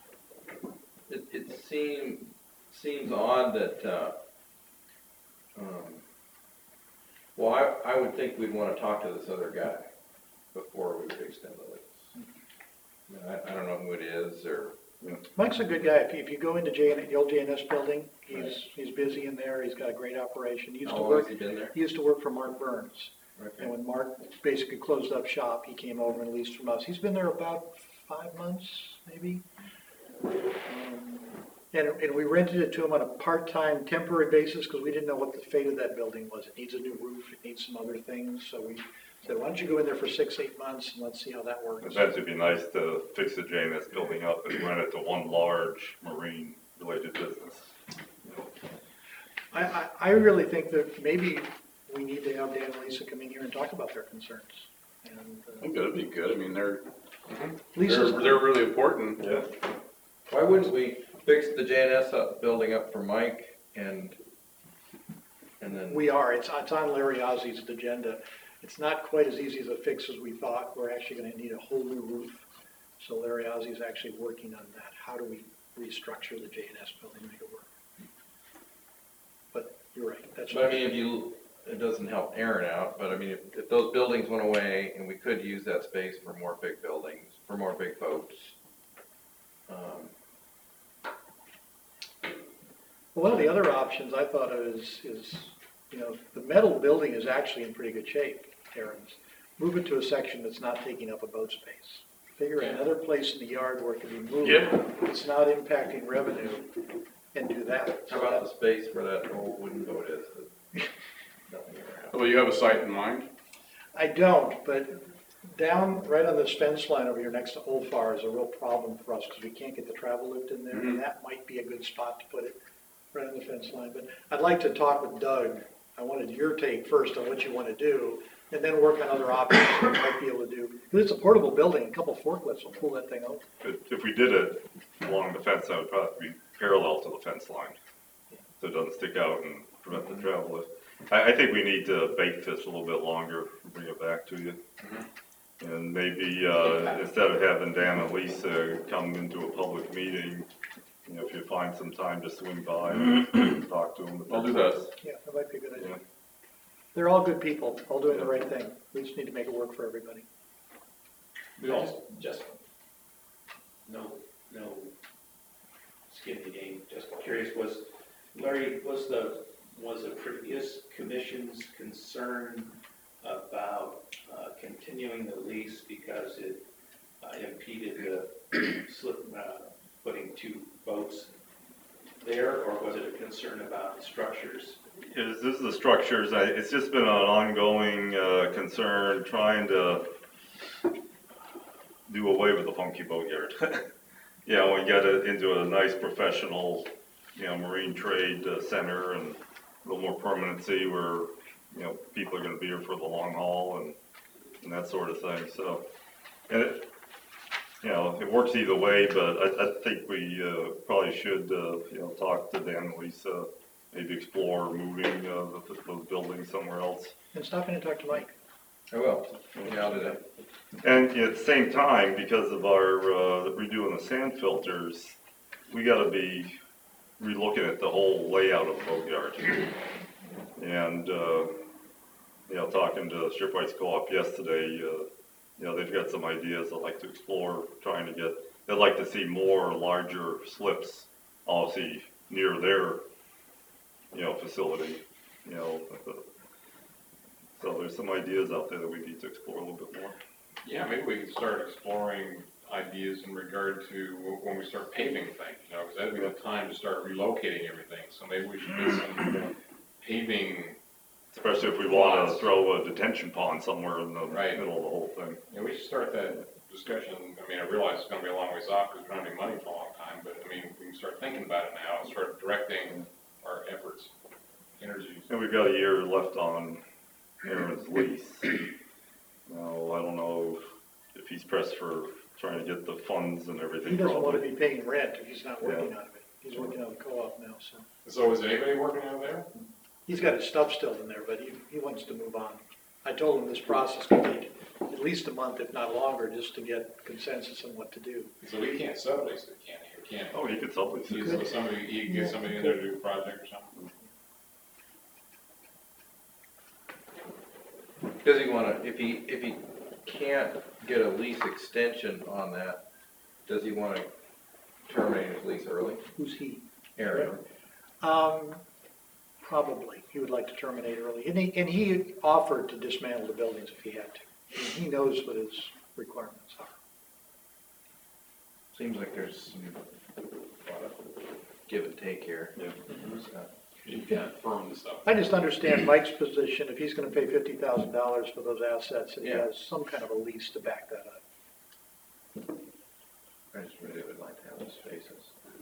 S8: seems odd that, uh, um, well, I, I would think we'd wanna talk to this other guy before we would extend the lease. I, mean, I, I don't know who it is, or,
S7: Mike's a good guy. If you, if you go into J N, the old J N S building, he's, he's busy in there. He's got a great operation. He used
S8: how
S7: to
S8: long has
S7: work,
S8: he been there?
S7: he used to work for Mark Burns.
S8: Okay.
S7: And when Mark basically closed up shop, he came over and leased from us. He's been there about five months, maybe. Um, And, and we rented it to him on a part-time temporary basis because we didn't know what the fate of that building was. It needs a new roof, it needs some other things. So we said, why don't you go in there for six, eight months and let's see how that works.
S2: It'd be nice to fix the J and S building up and rent it to one large marine-related business.
S7: I, I, I really think that maybe we need to have Dan and Lisa come in here and talk about their concerns. And,
S4: I think that'd be good, I mean, they're,
S7: uh,
S4: they're,
S7: Lisa's,
S4: they're really important.
S2: Yeah.
S8: Why wouldn't we fix the J N S up, building up for Mike and, and then?
S7: we are, it's, it's on Larry Ozzy's agenda. It's not quite as easy as a fix as we thought. We're actually gonna need a whole new roof. So Larry Ozzy's actually working on that. How do we restructure the J N S building to make it work? But you're right, that's.
S8: But I mean, if you, it doesn't help Aaron out, but I mean, if, if those buildings went away and we could use that space for more big buildings, for more big boats. Um,
S7: Well, one of the other options I thought of is, is, you know, the metal building is actually in pretty good shape, Aaron's. Move it to a section that's not taking up a boat space. Figure another place in the yard where it can be moved.
S4: Yeah.
S7: It's not impacting revenue, and do that.
S8: How about the space where that old wooden boat is? that nothing ever happens?
S4: Well, you have a site in mind?
S7: I don't, but down, right on this fence line over here next to Olfar is a real problem for us, because we can't get the travel lift in there, and
S4: Mhm.
S7: that might be a good spot to put it, right on the fence line. But I'd like to talk with Doug. I wanted your take first on what you want to do, and then work on other options we might be able to do. Because it's a portable building, a couple forklifts will pull that thing out.
S2: If, if we did it along the fence, that would probably be parallel to the fence line, so it doesn't stick out and prevent the travel lift. I, I think we need to bait this a little bit longer, bring it back to you. And maybe, uh, instead of having Dan and Lisa come into a public meeting, you know, if you find some time to swing by and talk to them.
S4: I'll do that.
S7: Yeah, that might be a good idea.
S2: Yeah.
S7: They're all good people, all doing the right thing. We just need to make it work for everybody.
S1: We also,
S9: Just, no, no skin in the game, just curious, was, Larry, was the, was the previous commission's concern about uh, continuing the lease because it uh, impeded the slip, uh, putting two boats there, or was it a concern about structures?
S2: Is this is the structures, I, it's just been an ongoing, uh, concern, trying to do away with the funky boatyard. You know, we got it into a nice professional, you know, marine trade uh, center and a little more permanency where, you know, people are gonna be here for the long haul and, and that sort of thing, so. And it, you know, it works either way, but I, I think we, uh, probably should, uh, you know, talk to Dan and Lisa, maybe explore moving, uh, the, those buildings somewhere else.
S7: And stop in and talk to Mike.
S8: I will, yeah, I'll do that.
S2: And at the same time, because of our, uh, redoing the sand filters, we gotta be relooking at the whole layout of the boatyard. And, uh, you know, talking to Shipwrights Co-op yesterday, uh, you know, they've got some ideas I'd like to explore, trying to get, they'd like to see more larger slips, obviously, near their, you know, facility, you know. So there's some ideas out there that we need to explore a little bit more.
S1: yeah, maybe we could start exploring ideas in regard to when we start paving things, you know, because that'd be the time to start relocating everything. So maybe we should get some paving.
S2: Especially if we wanna throw a detention pond somewhere in the
S1: Right.
S2: middle of the whole thing.
S1: Yeah, we should start that discussion. I mean, I realize it's gonna be a long ways off because we don't have any money for a long time, but I mean, we can start thinking about it now and start directing our efforts, energies.
S2: And we've got a year left on Aaron's lease. Now, I don't know if he's pressed for trying to get the funds and everything.
S7: He doesn't want to
S2: probably.
S7: be paying rent if he's not working out of it. He's working out of the co-op now, so.
S1: So is anybody working out there?
S7: He's got his stuff still in there, but he, he wants to move on. I told him this process could take at least a month, if not longer, just to get consensus on what to do.
S1: So we can't sublease it, can we? can't
S2: Oh, he could sublease
S1: use
S2: it.
S1: somebody, you get somebody in there to do a project or something.
S8: Does he wanna, if he, if he can't get a lease extension on that, does he wanna terminate his lease early?
S7: Who's he?
S8: Aaron?
S7: Um, probably, he would like to terminate early, and he, and he offered to dismantle the buildings if he had to. And he knows what his requirements are.
S8: Seems like there's some, lot of give and take here.
S2: Yeah.
S8: So,
S1: You can't firm the stuff.
S7: I just understand Mike's position, if he's gonna pay fifty thousand dollars for those assets, and he
S8: Yeah.
S7: has some kind of a lease to back that up.
S8: I just really would like to have those spaces.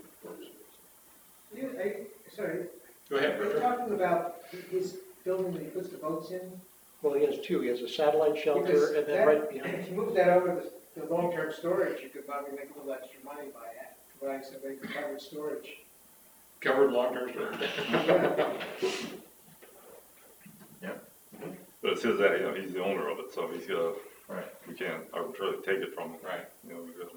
S5: You, I, sorry,
S1: Go ahead,
S5: we're
S1: Richard.
S5: talking about his building that he puts the boats in?
S7: Well, he has two, he has a satellite shelter,
S5: Because
S7: and then
S5: that-
S7: right behind.
S5: If you move that over to the long-term storage, you could probably make a little extra money by that, buying somebody for covered storage.
S1: Covered long-term storage.
S2: But it's his, you know, he's the owner of it, so he's got,
S8: Right.
S2: we can't arbitrarily take it from him.
S1: Right.
S2: You know, we gotta.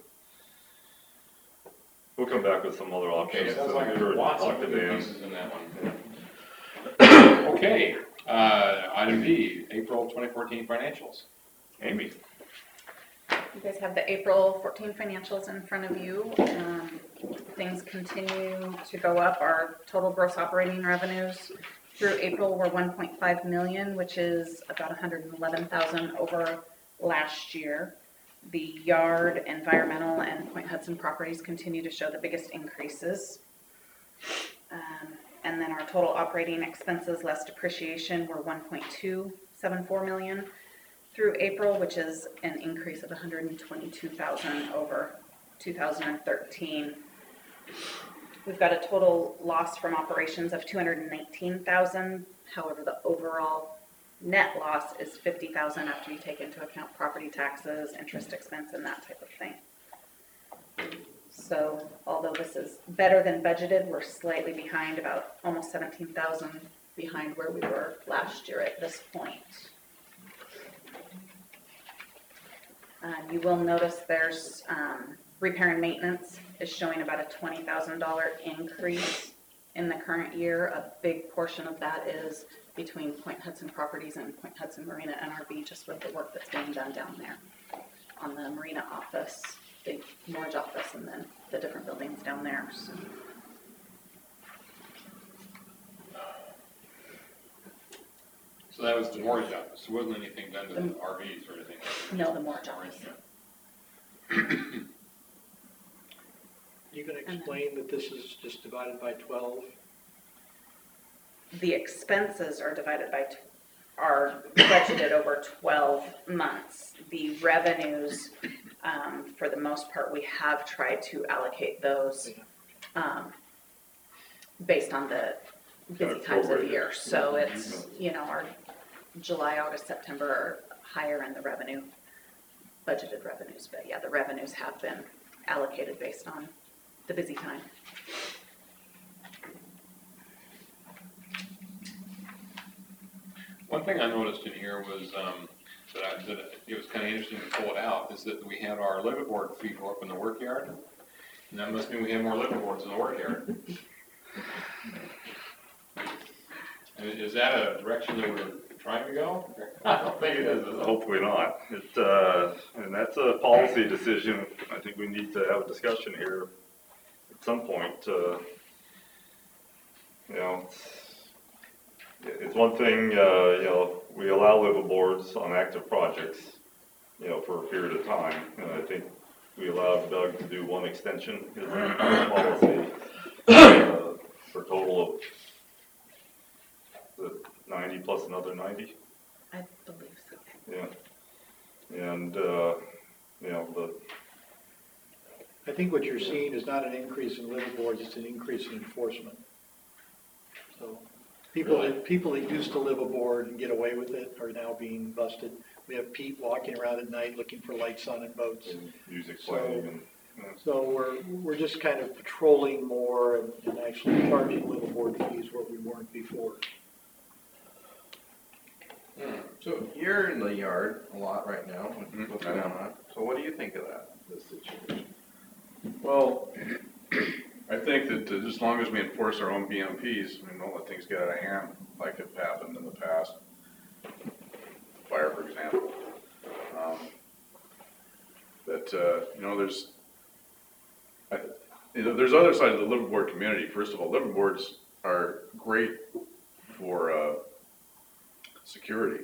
S2: We'll come back with some other
S1: Okay,
S2: options.
S1: it sounds
S2: I'm
S1: like
S2: sure
S1: there's lots
S2: talk
S1: of
S2: to
S1: moving
S2: Dan.
S1: pieces in that one. Okay, uh, item B, April twenty fourteen financials.
S2: Amy,
S10: You guys have the April fourteen financials in front of you. Um, Things continue to go up. Our total gross operating revenues through April were one point five million, which is about one hundred eleven thousand over last year. The yard, environmental, and Point Hudson properties continue to show the biggest increases. Um, And then our total operating expenses less depreciation were one point two seven four million through April, which is an increase of one hundred twenty-two thousand over two thousand thirteen. We've got a total loss from operations of two hundred nineteen thousand. However, the overall net loss is fifty thousand after you take into account property taxes, interest expense, and that type of thing. So although this is better than budgeted, we're slightly behind, about almost seventeen thousand behind where we were last year at this point. Um, you will notice there's, um, repair and maintenance is showing about a twenty thousand dollar increase in the current year. A big portion of that is between Point Hudson Properties and Point Hudson Marina N R B, just with the work that's being done down there on the marina office, the mortgage office, and then the different buildings down there, so.
S1: So that was the mortgage office. There wasn't anything done to the R Vs or anything.
S10: No, the mortgage office.
S7: You can explain that this is just divided by twelve?
S10: The expenses are divided by, t- are budgeted over twelve months. The revenues, um, for the most part, we have tried to allocate those, um, based on the busy
S2: Kind of
S10: times of
S2: prorated.
S10: year. So it's, you know, our July, August, September are higher in the revenue, budgeted revenues. But yeah, the revenues have been allocated based on the busy time.
S1: One thing I noticed in here was, um, that I, that it was kind of interesting to pull it out, is that we had our liveaboard fee go up in the work yard. And that must mean we have more liveaboards in the work yard. And is that a direction that we're trying to go? I don't think it is, is it?
S2: hopefully not. It, uh, and that's a policy decision. I think we need to have a discussion here at some point, uh, you know, it's, it's one thing, uh, you know, we allow liveaboards on active projects, you know, for a period of time. And I think we allowed Doug to do one extension, his policy, uh, for a total of the ninety plus another ninety.
S10: I believe so.
S2: Yeah, and, uh, you know, the,
S7: I think what you're seeing is not an increase in liveaboards, it's an increase in enforcement. So, people that, people that used to live aboard and get away with it are now being busted. We have Pete walking around at night looking for lights on in boats.
S2: and music playing and, you know,
S7: So we're, we're just kind of patrolling more and, and actually charging liveaboard fees where we weren't before.
S8: So you're in the yard a lot right now, with
S1: Mhm.
S8: what's going on. So what do you think of that, this situation?
S4: Well, I think that uh, as long as we enforce our own B M Ps, we don't let things get out of hand like have happened in the past. Fire, for example. Um, That, uh, you know, there's, I, you know, there's other side of the liveaboard community. First of all, liveaboards are great for, uh, security.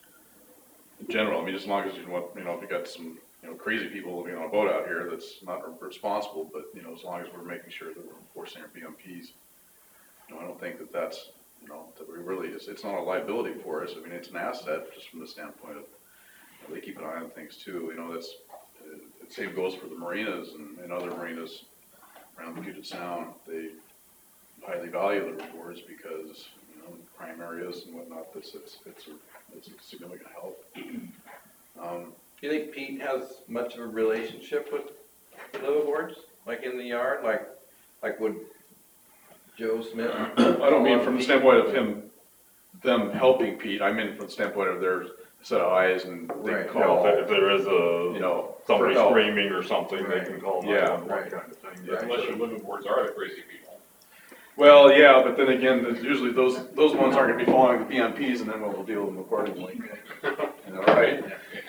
S4: In general, I mean, as long as you want, you know, if you got some, you know, crazy people living on a boat out here that's not responsible, but, you know, as long as we're making sure that we're enforcing our B M Ps, you know, I don't think that that's, you know, that we really, it's, it's not a liability for us. I mean, it's an asset just from the standpoint of, you know, they keep an eye on things too, you know, that's, the same goes for the marinas and, and other marinas around the Puget Sound. They highly value the rewards because, you know, in prime areas and whatnot, it's, it's, it's, a, it's a significant help. Um,
S8: Do you think Pete has much of a relationship with the liveaboards, like in the yard, like, like would Joe Smith?
S4: I don't mean from the standpoint of him, them helping Pete, I mean from the standpoint of their set of eyes and they
S8: Right.
S4: can
S2: You know,
S4: call,
S2: if if there is
S4: you
S2: a,
S4: know,
S2: somebody
S4: for help.
S2: screaming or something, they
S8: Right.
S2: can call
S4: Yeah.
S2: nine one one
S8: Right.
S2: kind of thing.
S8: Right.
S1: Unless your living boards are the crazy people.
S4: Well, yeah, but then again, there's usually those, those ones aren't gonna be following the B M Ps and then we'll deal with them accordingly. You know, right?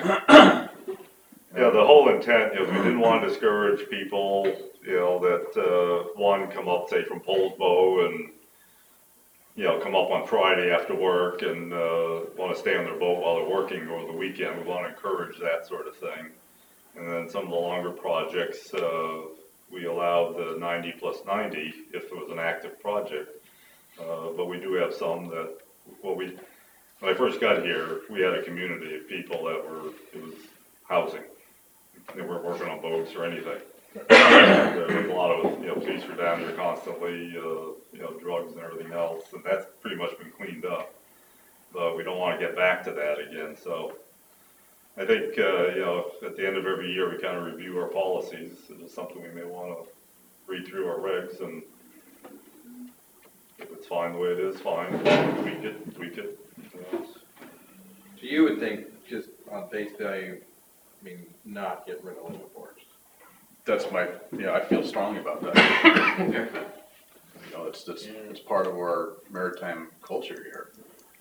S2: Yeah, the whole intent is we didn't want to discourage people, you know, that, uh, one, come up, say, from Polsbo and, you know, come up on Friday after work and, uh, wanna stay on their boat while they're working over the weekend. We wanna encourage that sort of thing. And then some of the longer projects, uh, we allow the ninety plus ninety if it was an active project. Uh, but we do have some that, well, we, when I first got here, we had a community of people that were, it was housing. They weren't working on boats or anything. There was a lot of, you know, police were down there constantly, uh, you know, drugs and everything else, and that's pretty much been cleaned up. But we don't wanna get back to that again, so I think, uh, you know, at the end of every year, we kinda review our policies. It's just something we may wanna read through our regs, and if it's fine the way it is, fine, tweak it, tweak it, you know.
S8: So you would think, just on face value, I mean, not get rid of liveaboards?
S4: That's my, yeah, I feel strongly about that. You know, it's, it's, it's part of our maritime culture here.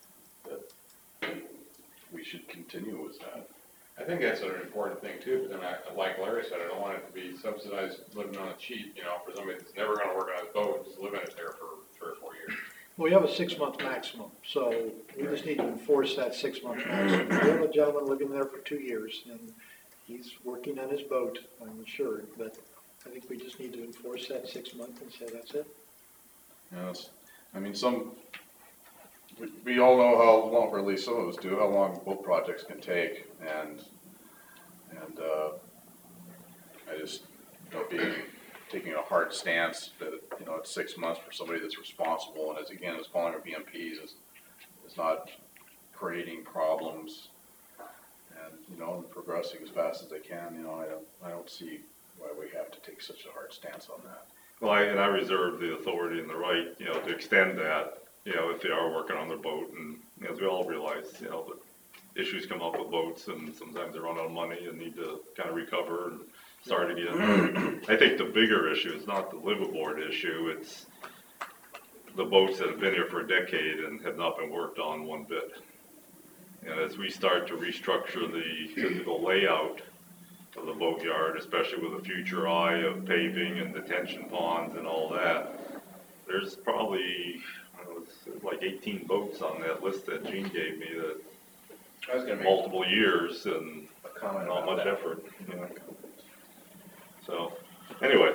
S4: That we should continue with that.
S1: I think that's an important thing too, but then I, like Larry said, I don't want it to be subsidized living on a cheap, you know, for somebody that's never gonna work on his boat, just living it there for three or four years.
S7: We have a six-month maximum, so we just need to enforce that six-month maximum. We have a gentleman living there for two years, and he's working on his boat, I'm sure, but I think we just need to enforce that six month and say that's it.
S4: You know, it's, I mean, some, we, we all know how long, or at least some of us do, how long boat projects can take, and, and, uh, I just, you know, being, taking a hard stance that, you know, it's six months for somebody that's responsible, and is, again, is following our B M Ps, is, is not creating problems, and, you know, and progressing as fast as they can, you know, I don't, I don't see why we have to take such a hard stance on that.
S2: Well, I, and I reserve the authority and the right, you know, to extend that, you know, if they are working on their boat, and, you know, as we all realize, you know, that issues come up with boats, and sometimes they run out of money and need to kind of recover and start again. I think the bigger issue is not the liveaboard issue, it's the boats that have been here for a decade and have not been worked on one bit. And as we start to restructure the physical layout of the boatyard, especially with a future eye of paving and detention ponds and all that, there's probably, I don't know, it's like eighteen boats on that list that Gene gave me that
S8: I was gonna make
S2: multiple years and
S8: a comment
S2: not
S8: about
S2: much
S8: that.
S2: effort, you know. So, anyway,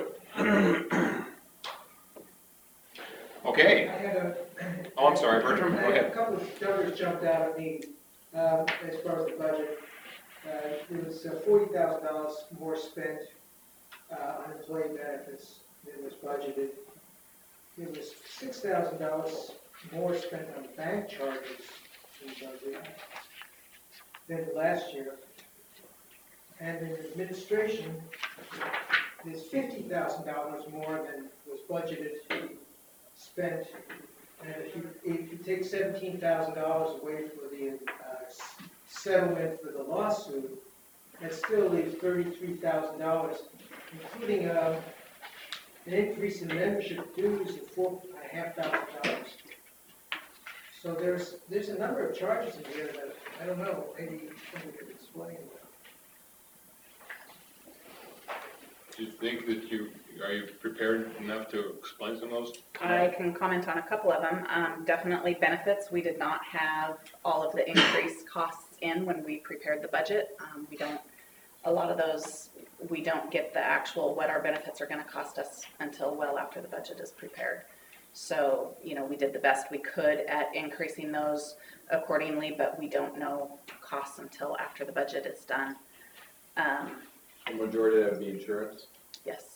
S1: Okay,
S5: I had a,
S1: oh, I'm sorry, Bertram,
S5: I
S1: go
S5: had a
S1: ahead.
S5: couple of numbers jumped out at me, um, as far as the budget. Uh, There was uh, forty thousand dollars more spent, uh, on employee benefits than was budgeted. There was six thousand dollars more spent on bank charges in budget than last year. And in administration, there's fifty thousand dollars more than was budgeted, spent. And if you, if you take seventeen thousand dollars away for the uh, s- settlement for the lawsuit, that still leaves thirty-three thousand dollars, including uh, an increase in membership dues of four and a half thousand dollars. So there's, there's a number of charges in here that, I don't know, maybe somebody could explain.
S1: Do you think that you, are you prepared enough to explain some of those?
S10: I can comment on a couple of them. Um, definitely benefits. We did not have all of the increased costs in when we prepared the budget. Um, we don't, a lot of those, we don't get the actual what our benefits are gonna cost us until well after the budget is prepared. So, you know, we did the best we could at increasing those accordingly, but we don't know costs until after the budget is done. Um,
S4: The majority of that would be insurance?
S10: Yes.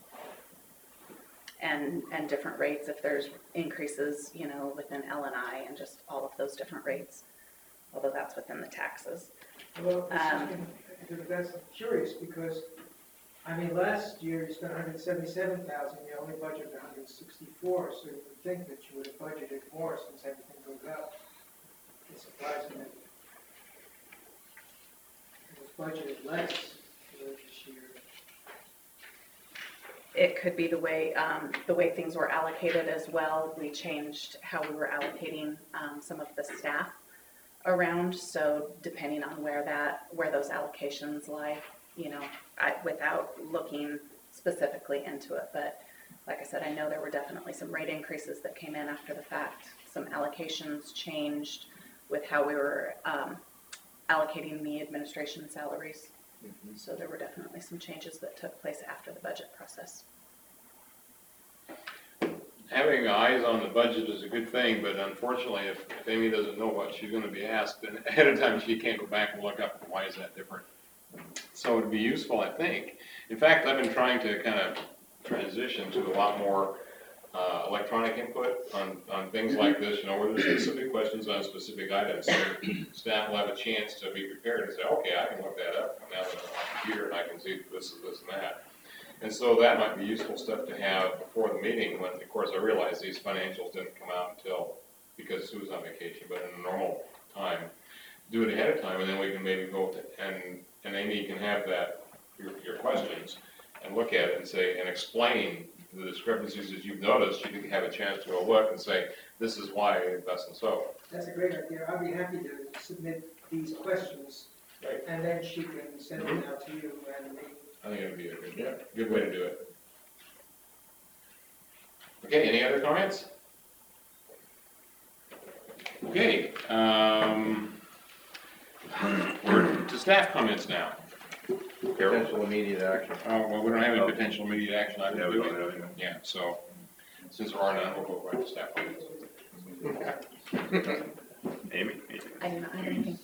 S10: And, and different rates, if there's increases, you know, within L and I and just all of those different rates, although that's within the taxes.
S5: Well, this
S10: Um,
S5: is, that's curious, because, I mean, last year you spent one hundred seventy-seven thousand, you only budgeted one hundred sixty-four, so you would think that you would have budgeted more since everything goes up. It's surprising that it was budgeted less this year.
S10: It could be the way, um, the way things were allocated as well. We changed how we were allocating, um, some of the staff around, so depending on where that, where those allocations lie, you know, I, without looking specifically into it, but like I said, I know there were definitely some rate increases that came in after the fact. Some allocations changed with how we were, um, allocating the administration salaries. Mm-hmm. So there were definitely some changes that took place after the budget process.
S1: Having eyes on the budget is a good thing, but unfortunately, if, if Amy doesn't know what she's gonna be asked, then ahead of time, she can't go back and look up, why is that different? So it'd be useful, I think. In fact, I've been trying to kind of transition to a lot more, uh, electronic input on, on things like this, you know, where there's specific questions on specific items. So staff will have a chance to be prepared and say, okay, I can look that up now that I'm on my computer and I can see this and this and that. And so that might be useful stuff to have before the meeting, when, of course, I realize these financials didn't come out until, because Sue was on vacation, but in a normal time, do it ahead of time, and then we can maybe go to, and, and Amy can have that, your, your questions, and look at it and say, and explain the discrepancies that you've noticed. You can have a chance to go look and say, this is why, thus and so.
S5: That's a great idea. I'll be happy to submit these questions,
S1: Right.
S5: and then she can send them out to you and me.
S1: I think it would be a good, good way to do it. Okay, any other comments? Okay, um, we're to staff comments now. Carol?
S8: Potential immediate action.
S1: Oh, well, we don't have any potential immediate action items.
S2: Yeah, we
S1: do
S2: don't have any.
S1: Yeah, so, since there are none, we'll go right to staff comments.
S2: Amy?
S10: I do not have anything.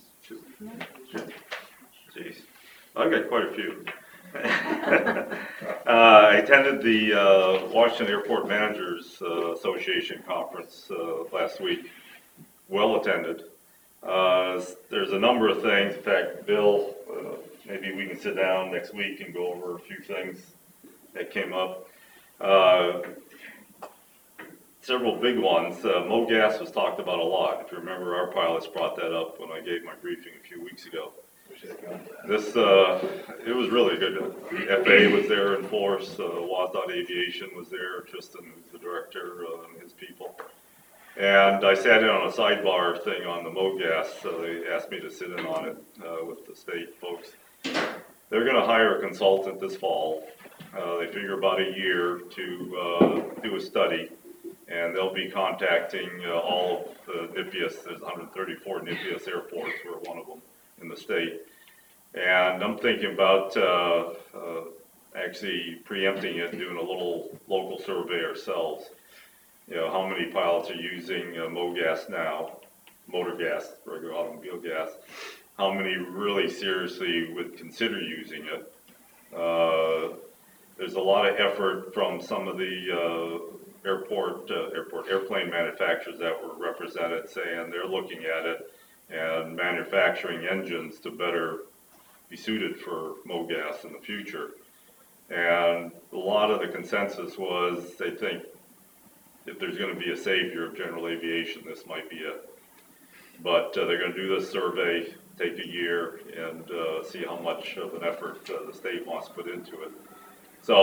S2: Jeez, I've got quite a few. uh, I attended the uh, Washington Airport Managers uh, Association conference uh, last week. Well attended. Uh, there's a number of things. In fact, Bill, uh, maybe we can sit down next week and go over a few things that came up. Uh, several big ones. Uh, MoGas was talked about a lot. If you remember, our pilots brought that up when I gave my briefing a few weeks ago. This, uh, it was really good. The F A A was there in force, uh, WASDOT Aviation was there, Tristan, who's the director, uh, and his people. And I sat in on a sidebar thing on the MoGas, so they asked me to sit in on it, uh, with the state folks. They're gonna hire a consultant this fall. Uh, they figure about a year to, uh, do a study. And they'll be contacting, uh, all of the N I P I S, there's one hundred thirty-four N I P I S airports, we're one of them in the state. And I'm thinking about uh, uh, actually preempting it and doing a little local survey ourselves. You know, how many pilots are using uh, MoGas now, motor gas, regular automobile gas? How many really seriously would consider using it? Uh, there's a lot of effort from some of the uh, airport, uh, airport airplane manufacturers that were represented, saying they're looking at it and manufacturing engines to better be suited for MoGas in the future. And a lot of the consensus was they think if there's going to be a savior of general aviation, this might be it. But uh, they're going to do this survey, take a year, and uh, see how much of an effort uh, the state wants to put into it. So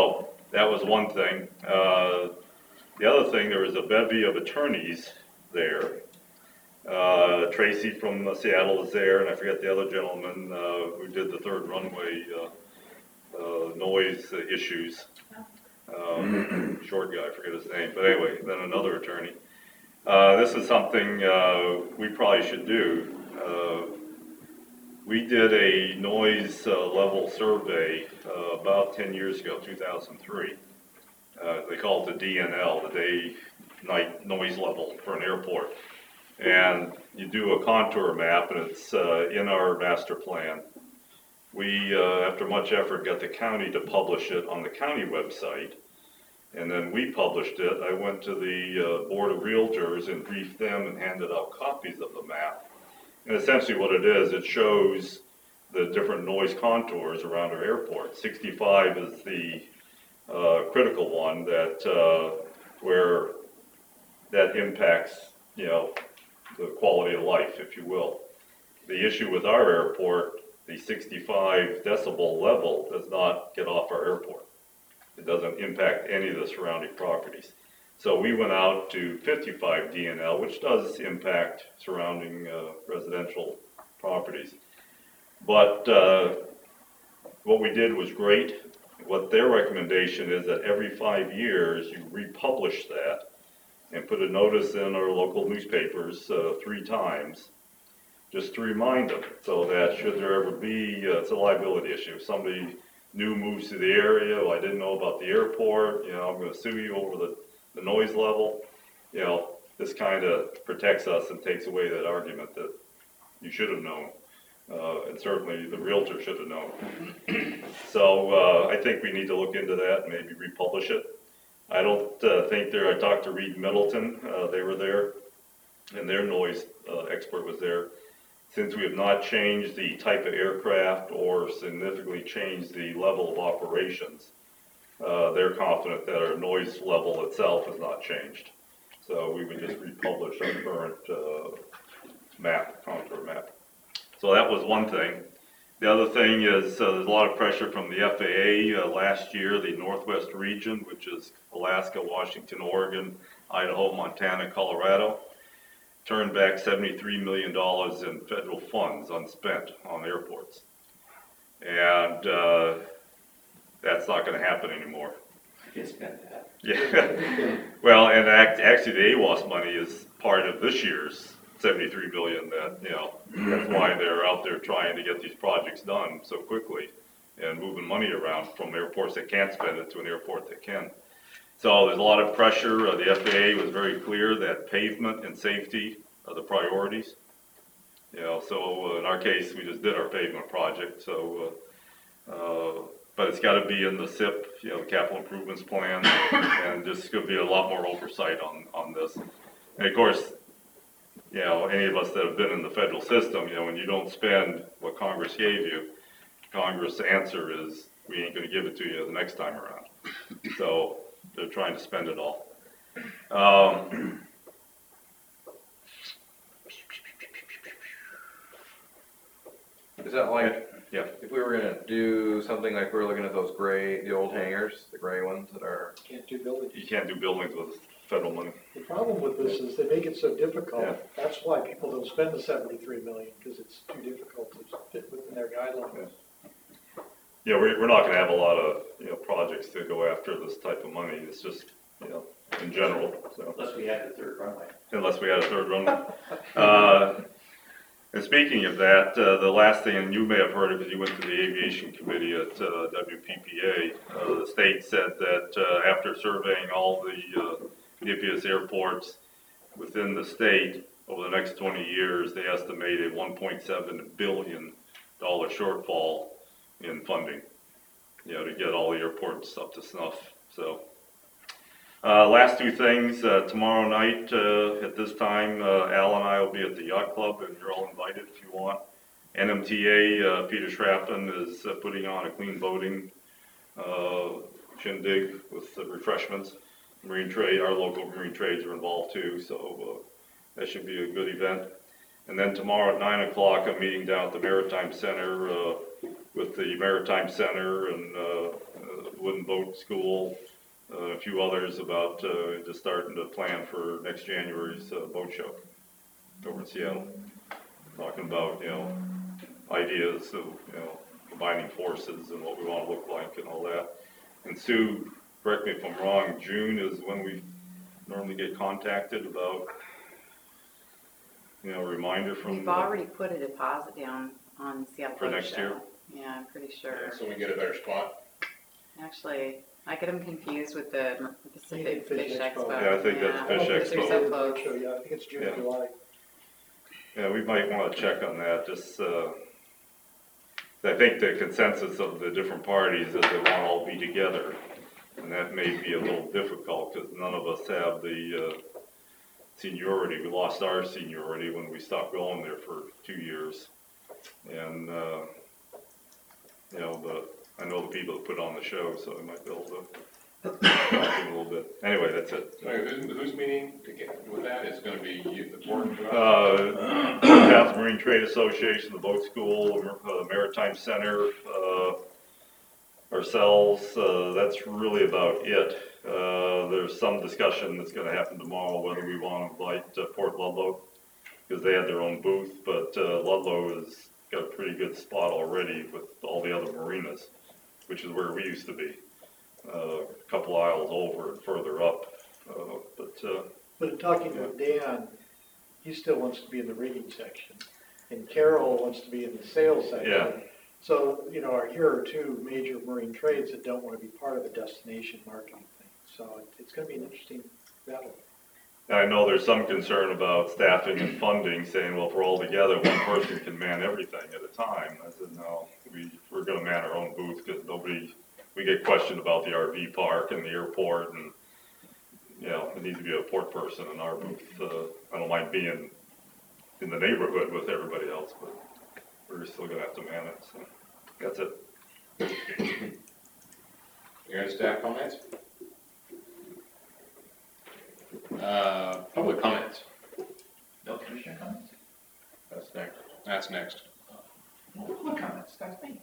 S2: that was one thing. Uh, the other thing, there was a bevy of attorneys there. Uh, Tracy from Seattle was there, and I forget the other gentleman, uh, who did the third runway, uh, uh, noise issues. Um, short guy, I forget his name, but anyway, then another attorney. Uh, this is something, uh, we probably should do. Uh, we did a noise, uh, level survey, uh, about ten years ago, two thousand three. Uh, they call it the D N L, the day, night noise level for an airport. And you do a contour map, and it's, uh, in our master plan. We, uh, after much effort, got the county to publish it on the county website. And then we published it. I went to the uh, Board of Realtors and briefed them and handed out copies of the map. And essentially what it is, it shows the different noise contours around our airport. sixty-five is the uh, critical one that, uh, where that impacts, you know, the quality of life, if you will. The issue with our airport, the sixty-five decibel level does not get off our airport. It doesn't impact any of the surrounding properties. So we went out to fifty-five D N L, which does impact surrounding uh, residential properties. But uh, what we did was great. What their recommendation is that every five years you republish that and put a notice in our local newspapers uh, three times, just to remind them, so that should there ever be, uh, it's a liability issue. If somebody new moves to the area, well, I didn't know about the airport, you know, I'm gonna sue you over the, the noise level. You know, this kind of protects us and takes away that argument that you should have known. Uh, and certainly the realtor should have known. So uh, I think we need to look into that and maybe republish it. I don't uh, think there, I talked to Reed Middleton, uh, they were there, and their noise uh, expert was there. Since we have not changed the type of aircraft or significantly changed the level of operations, uh, they're confident that our noise level itself has not changed. So we would just republish our current uh, map, contour map. So that was one thing. The other thing is uh, there's a lot of pressure from the F A A. Uh, last year, the Northwest region, which is Alaska, Washington, Oregon, Idaho, Montana, Colorado, turned back seventy-three million dollars in federal funds unspent on airports. And uh, that's not going to happen anymore.
S9: You can spend that.
S2: Yeah. Well, and act, actually the A W O S money is part of this year's seventy-three billion that, you know, that's why they're out there trying to get these projects done so quickly and moving money around from airports that can't spend it to an airport that can. So there's a lot of pressure. Uh, the F A A was very clear that pavement and safety are the priorities. You know, so uh, in our case, we just did our pavement project. So, uh, uh, but it's got to be in the S I P, you know, the capital improvements plan, and there's going to be a lot more oversight on on this. And of course, you know, any of us that have been in the federal system, you know, when you don't spend what Congress gave you, Congress' answer is we ain't going to give it to you the next time around. So they're trying to spend it all. Um,
S8: Is that like,
S2: yeah.
S8: if we were gonna do something like we're looking at those gray, the old hangars, the gray ones that are,
S7: Can't do buildings.
S2: You can't do buildings with federal money.
S7: The problem with this is they make it so
S2: Yeah.
S7: difficult. That's why people don't spend the seventy-three million, because it's too difficult to fit within their guidelines.
S2: Yeah, we're, we're not going to have a lot of, you know, projects to go after this type of money. It's just, you know, in general, so.
S9: Unless we had the third runway.
S2: Unless we had a third runway. uh, and speaking of that, uh, the last thing, and you may have heard it because you went to the aviation committee at uh, W P P A, uh, the state said that uh, after surveying all the uh, P P S airports within the state over the next twenty years, they estimate a one point seven billion dollars shortfall in funding, you know, to get all the airports up to snuff. So, uh, last two things, uh, tomorrow night, uh, at this time, uh, Al and I will be at the yacht club, and you're all invited if you want. N M T A, uh, Peter Shrapton is uh, putting on a clean boating, uh, shindig with the refreshments. Marine trade, our local marine trades are involved too, so, uh, that should be a good event. And then tomorrow at nine o'clock, a meeting down at the Maritime Center, uh, with the Maritime Center and, uh, uh, Wooden Boat School, uh, a few others about, uh, just starting to plan for next January's, uh, boat show over in Seattle. Talking about, you know, ideas of, you know, combining forces and what we want to look like and all that. And Sue, correct me if I'm wrong, June is when we normally get contacted about, you know, a reminder from.
S10: We've
S2: the-
S10: already put a deposit down on Seattle
S2: For
S10: Boat
S2: next
S10: Show.
S2: year?
S10: Yeah, I'm pretty sure.
S1: So we get a better spot.
S10: Actually, I get them confused with the Pacific
S7: Fish
S10: Fish
S7: Expo.
S10: Expo.
S2: Yeah, I think that's
S10: Yeah.
S7: I don't
S2: Fish
S7: think it's
S10: Expo.
S7: the
S10: So
S7: boat
S10: close.
S7: show yet. I think it's June,
S2: Yeah.
S7: July.
S2: Yeah, we might want to check on that, just, uh, I think the consensus of the different parties is they want to all be together. And that may be a little difficult because none of us have the, uh, seniority. We lost our seniority when we stopped going there for two years. And, uh, you know, the, I know the people that put on the show, so I might be able to talk to them a little bit. Anyway, that's it.
S1: So who's, who's meeting to get with that? It's gonna be you, the board?
S2: Uh, Path Marine Trade Association, the Boat School, uh, Maritime Center, uh, ourselves, uh, that's really about it. Uh, there's some discussion that's gonna happen tomorrow whether we wanna invite uh, Port Ludlow, because they had their own booth, but, uh, Ludlow has got a pretty good spot already with all the other marinas, which is where we used to be, uh, a couple aisles over and further up, uh, but, uh,
S7: But in talking with Dan, he still wants to be in the rigging section, and Carol wants to be in the sales section.
S2: Yeah.
S7: So, you know, here are two major marine trades that don't want to be part of the destination marketing thing. So it's going to be an interesting battle.
S2: I know there's some concern about staffing and funding, saying, well, if we're all together, one person can man everything at a time. I said, no, we, we're gonna man our own booth, because nobody, we get questioned about the R V park and the airport, and, you know, it needs to be a port person in our booth. Uh, I don't mind being in the neighborhood with everybody else, but we're still gonna have to man it, so, that's it.
S1: Your own staff comments? Uh, public comments,
S9: No commissioner comments?
S1: that's next, that's next.
S9: No public comments, that's me.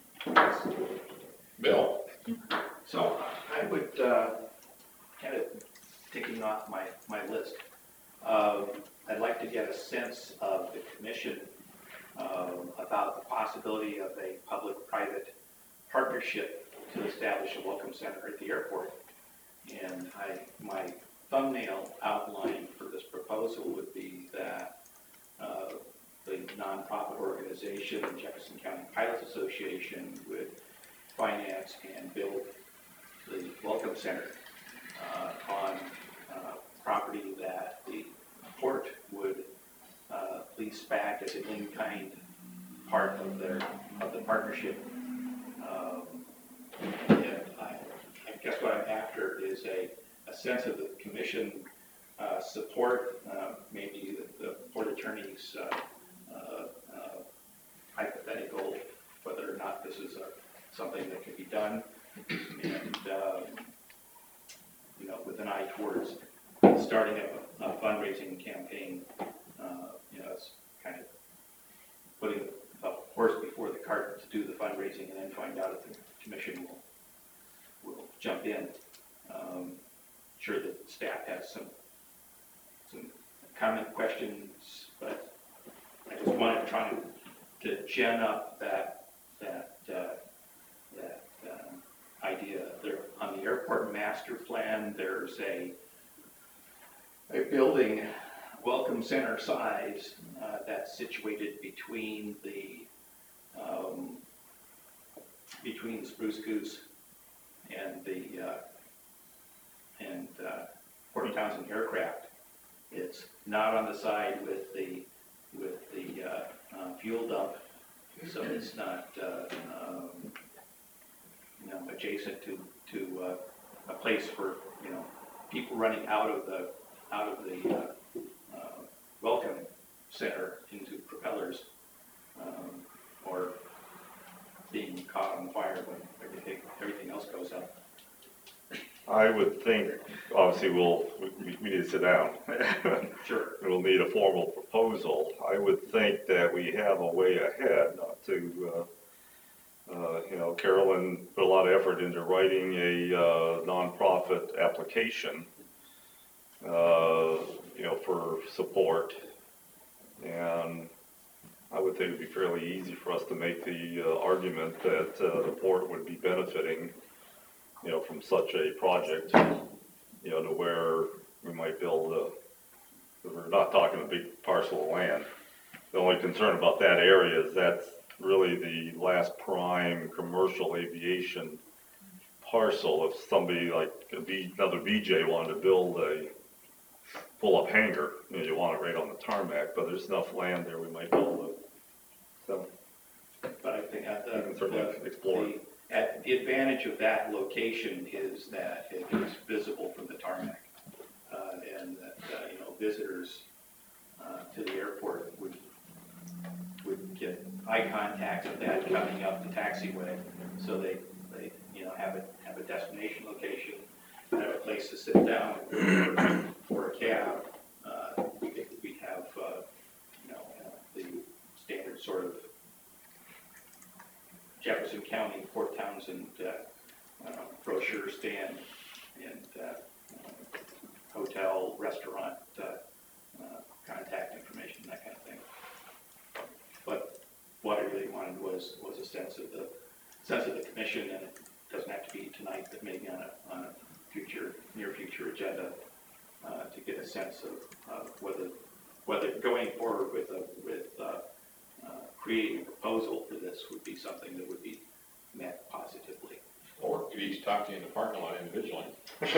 S1: Bill?
S9: So I would, uh, kind of ticking off my, my list. Um, I'd like to get a sense of the commission, um, about the possibility of a public-private partnership to establish a welcome center at the airport. And I, my thumbnail outline for this proposal would be that, uh, the nonprofit organization, the Jefferson County Pilots Association, would finance and build the Welcome Center uh, on uh, property that the port would uh, lease back as an in-kind part of their, of the partnership. Um, and I, I guess what I'm after is a, a sense of the commission uh, support, uh, maybe the, the port attorney's uh, uh, uh, hypothetical, whether or not this is a, something that can be done, and um, you know, with an eye towards starting a, a fundraising campaign. Uh, you know, it's kind of putting the horse before the cart to do the fundraising, and then find out if the commission will will jump in. Um, sure that staff has some some comment questions, but I just wanted to try to, to gen up that that uh, that um, idea. There on the airport master plan, there's a a building, welcome center size, uh, that's situated between the um, between the Spruce Goose and the uh, and uh, Port Townsend Aircraft. It's not on the side with the with the uh, uh, fuel dump, so it's not uh, um, you know, adjacent to to uh, a place for, you know, people running out of the out of the uh, uh, welcome center into propellers, um, or being caught on fire when everything everything else goes up.
S2: I would think, obviously, we'll, we, we need to sit down.
S9: Sure.
S2: We'll need a formal proposal. I would think that we have a way ahead, not to, uh, Uh, you know, Carolyn put a lot of effort into writing a, uh, nonprofit application, uh, you know, for support. And I would think it'd be fairly easy for us to make the, uh, argument that, uh, the port would be benefiting, you know, from such a project, you know, to where we might build a, we're not talking a big parcel of land. The only concern about that area is that's really the last prime commercial aviation parcel. If somebody like a V, another V J wanted to build a pull-up hangar, you know, you want it right on the tarmac, but there's enough land there we might be able to, so.
S9: But I think at the.
S2: We can certainly
S9: the-
S2: explore.
S9: the- At, the advantage of that location is that it is visible from the tarmac. Uh, and that, uh, you know, visitors, uh, to the airport would, would get eye contact with that coming up the taxiway. So they, they, you know, have a, have a destination location, have a place to sit down for, for a cab. Uh, we, we have, uh, you know, uh, the standard sort of Jefferson County, Fort Townsend, uh, uh, brochure stand and, uh, uh, hotel, restaurant, uh, uh, contact information, that kind of thing. But what I really wanted was, was a sense of the, sense of the commission, and it doesn't have to be tonight, but maybe on a, on a future, near future agenda, uh, to get a sense of, uh, whether, whether going forward with a, with, uh, uh, creating a proposal for this would be something that would be met positively.
S1: Or could each talk to you in the parking lot individually.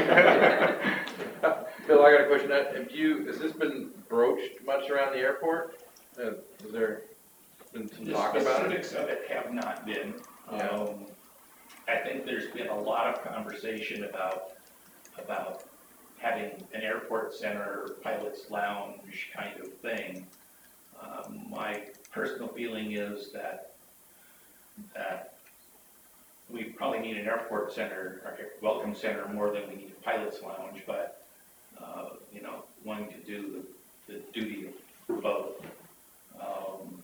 S8: Bill, I got a question. Uh, Have you, has this been broached much around the airport? Uh, Has there been some
S9: The
S8: talk about it?
S9: specifics of it have not been.
S8: Yeah.
S9: Um, I think there's been a lot of conversation about, about having an airport center, pilot's lounge kind of thing. Um, my personal feeling is that, that we probably need an airport center, or a welcome center more than we need a pilot's lounge, but, uh, you know, wanting to do the, the duty of both. Um,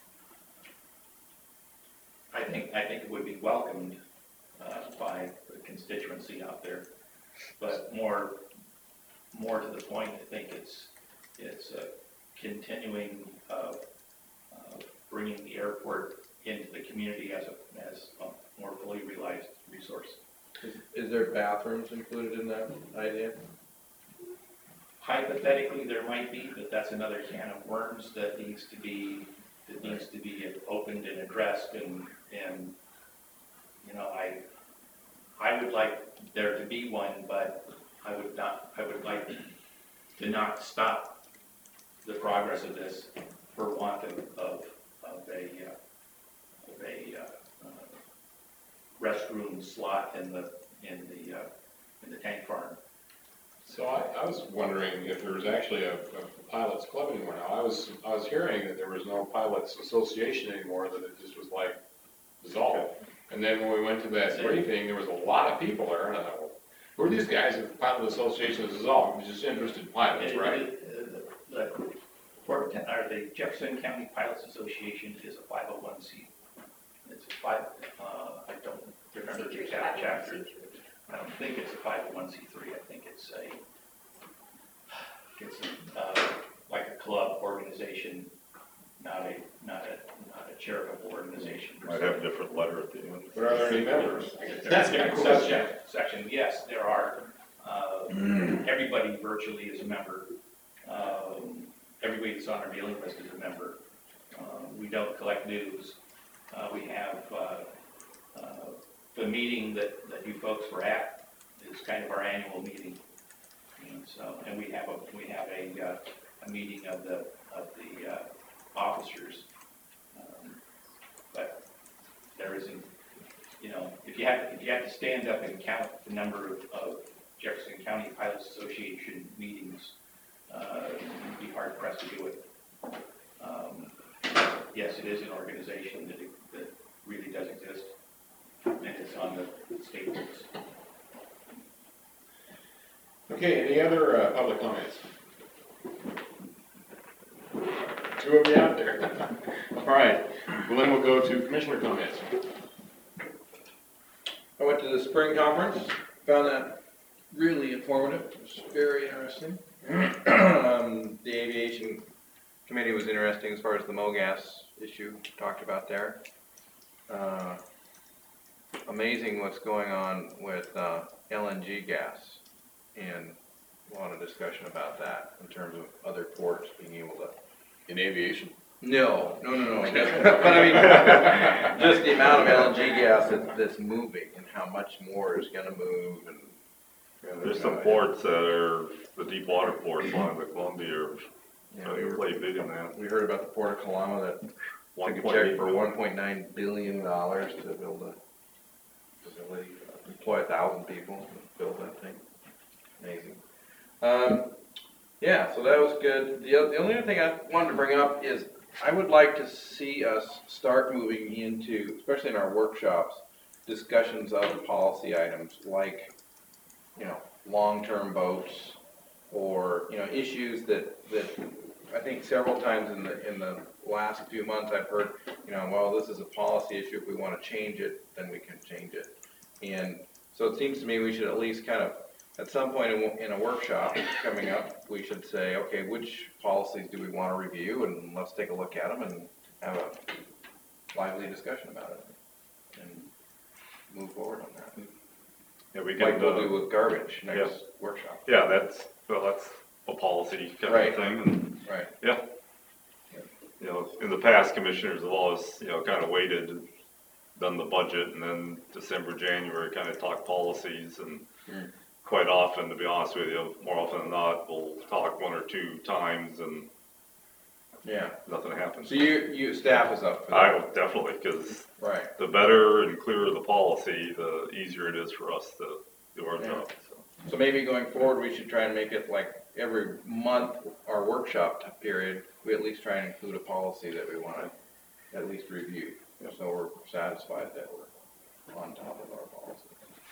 S9: I think, I think it would be welcomed, uh, by the constituency out there, but more, more to the point, I think it's, it's a continuing of, uh, bringing the airport into the community as a, as a more fully realized resource.
S8: Is, is there bathrooms included in that idea?
S9: Hypothetically, there might be, but that's another can of worms that needs to be, that needs to be opened and addressed, and, and, you know, I, I would like there to be one, but I would not, I would like to not stop the progress of this for want of, of, of a, uh, of a, uh, uh, restroom slot in the, in the, uh, in the tank farm.
S1: So I, I was wondering if there was actually a, a pilots club anymore now. I was, I was hearing that there was no pilots association anymore, that it just was like dissolved. And then when we went to that briefing, there was a lot of people there, and I thought, well, who are these guys if the pilot association is dissolved? Just interested pilots, right?
S9: The, the, Fort, or the Jefferson County Pilots Association is a five oh one C. It's a five, uh, I don't remember the exact chapter. I don't think it's a five oh one C three. I think it's a, it's a, uh, like a club organization, not a, not a, not a charitable organization.
S2: Might have a different letter at the end.
S1: But are there any members?
S9: That's a good question. Section, yes, there are. Uh, everybody virtually is a member. Um, everybody that's on our mailing list is a member. Um, we don't collect news. Uh, we have, uh, uh, the meeting that, that you folks were at is kind of our annual meeting. And so, and we have a, we have a, uh, a meeting of the, of the, uh, officers. Um, but there isn't, you know, if you have, if you have to stand up and count the number of, of Jefferson County Pilots Association meetings, uh, it'd be hard pressed to do it. Um, yes, it is an organization that, that really does exist, and it's on the state rules.
S1: Okay, any other uh, public comments? Two of you out there. All right, well then we'll go to commissioner comments.
S8: spring conference, found that really informative, it was very interesting. Um, the aviation committee was interesting as far as the MoGas issue talked about there. Uh, amazing what's going on with uh, L N G gas, and a lot of discussion about that in terms of other ports being able to.
S4: In aviation?
S8: No, no, no, no. But I mean, just the amount of L N G gas that, that's moving and how much more is gonna move and.
S2: Yeah, there's some ports that are, the deep water ports along the Columbia are,
S8: Yeah, we
S2: uh,
S8: were-
S2: play big in that.
S8: We heard about the Port of Kalama that
S2: One
S8: took a
S2: point
S8: check
S2: eight
S8: for
S2: million.
S8: one point nine billion dollars to build a facility, employ a thousand people, build that thing. Amazing. Um, yeah, so that was good. The, oth- the only other thing I wanted to bring up is I would like to see us start moving into, especially in our workshops, discussions of policy items like, you know, long-term boats or, you know, issues that, that I think several times in the, in the last few months I've heard, you know, well, this is a policy issue. If we want to change it, then we can change it. And so it seems to me we should at least kind of, at some point in, in a workshop coming up, we should say, okay, which policies do we want to review? And let's take a look at them and have a lively discussion about it and move forward on that.
S2: Yeah, we
S8: Like
S2: can,
S8: we'll
S2: uh,
S8: do with garbage next
S2: yeah.
S8: workshop.
S2: yeah, that's, well, that's a policy kind
S8: Right.
S2: of thing, and,
S8: Right.
S2: yeah. You know, in the past, commissioners have always, you know, kind of waited, done the budget, and then December, January, kind of talk policies, and
S8: Mm.
S2: quite often, to be honest with you, more often than not, we'll talk one or two times, and
S8: Yeah.
S2: nothing happens.
S8: So you, you, staff is up for
S2: I
S8: that.
S2: would definitely, because
S8: Right.
S2: the better and clearer the policy, the easier it is for us to do our
S8: Yeah.
S2: job, so.
S8: So maybe going forward, we should try and make it like every month, our workshop period, we at least try and include a policy that we want to at least review. So we're satisfied that we're on top of our policy.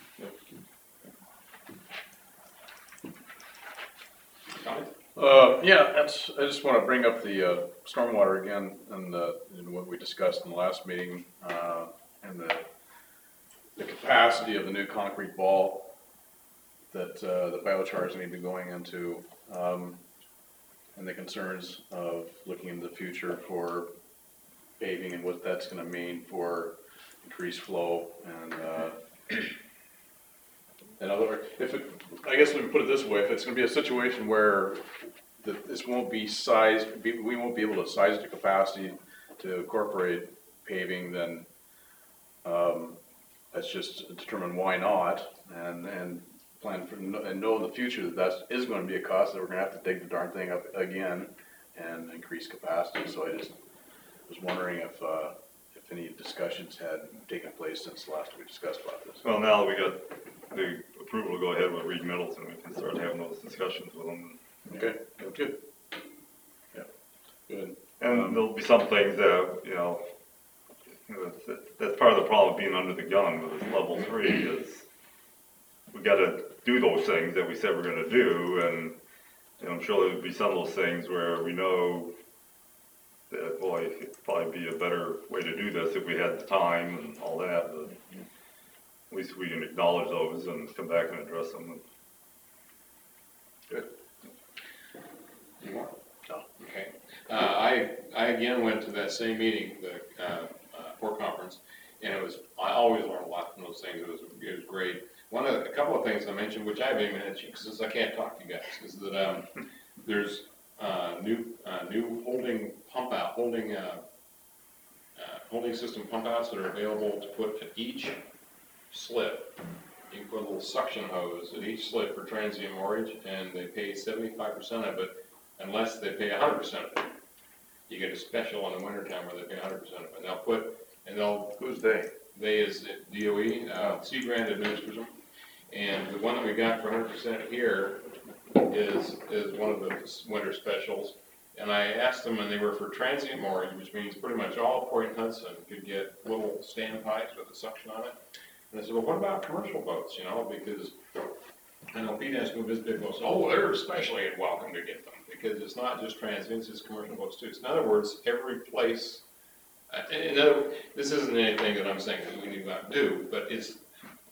S4: Uh, yeah, that's, I just want to bring up the, uh, stormwater again and, uh, and what we discussed in the last meeting, uh, and the, the capacity of the new concrete ball that, uh, the biochars need to be going into, um, and the concerns of looking into the future for paving and what that's gonna mean for increased flow and, uh, in other words, if it, I guess we can put it this way, if it's gonna be a situation where the, this won't be sized, we we won't be able to size the capacity to incorporate paving, then, um, let's just determine why not, and, and plan for, and know in the future that that is gonna be a cost, that we're gonna have to dig the darn thing up again and increase capacity, so I just was wondering if, uh, if any discussions had taken place since last we discussed about this.
S2: Well, now that we got the approval to go ahead with Reed Middleton, we can start having those discussions with them.
S4: Okay, that's good. Yeah, good.
S2: And there'll be some things that, you know, you know, that's- that's part of the problem of being under the gun with this level three is we gotta do those things that we said we're gonna do, and, you know, I'm sure there'll be some of those things where we know that, boy, it'd probably be a better way to do this if we had the time and all that, but at least we can acknowledge those and come back and address them.
S8: Good.
S1: You want? No. Okay. Uh, I, I again went to that same meeting, the, uh, uh, port conference, and it was, I always learn a lot from those things. It was, it was great. One of, the- a couple of things I mentioned, which I haven't even had, since I can't talk to you guys, is that, um, there's, uh, new, uh, new holding pump out, holding, uh, uh, holding system pump outs that are available to put at each slip. You can put a little suction hose at each slip for transient mortgage, and they pay seventy-five percent of it unless they pay one hundred percent of it. You get a special in the wintertime where they pay one hundred percent of it. And they'll put, and they'll,
S8: Who's they?
S1: they is D O E, uh, Sea Grant administers them. And the one that we got for one hundred percent here is, is one of the winter specials. And I asked them, and they were for transient mooring, which means pretty much all Port Hudson could get little standpipes with a suction on it. And I said, well, what about commercial boats, you know, because I know Pete has to move his big boats, oh, they're especially welcome to get them, because it's not just transients, it's commercial boats too. So in other words, every place, uh, in other, this isn't anything that I'm saying that we need to go out and do, but it's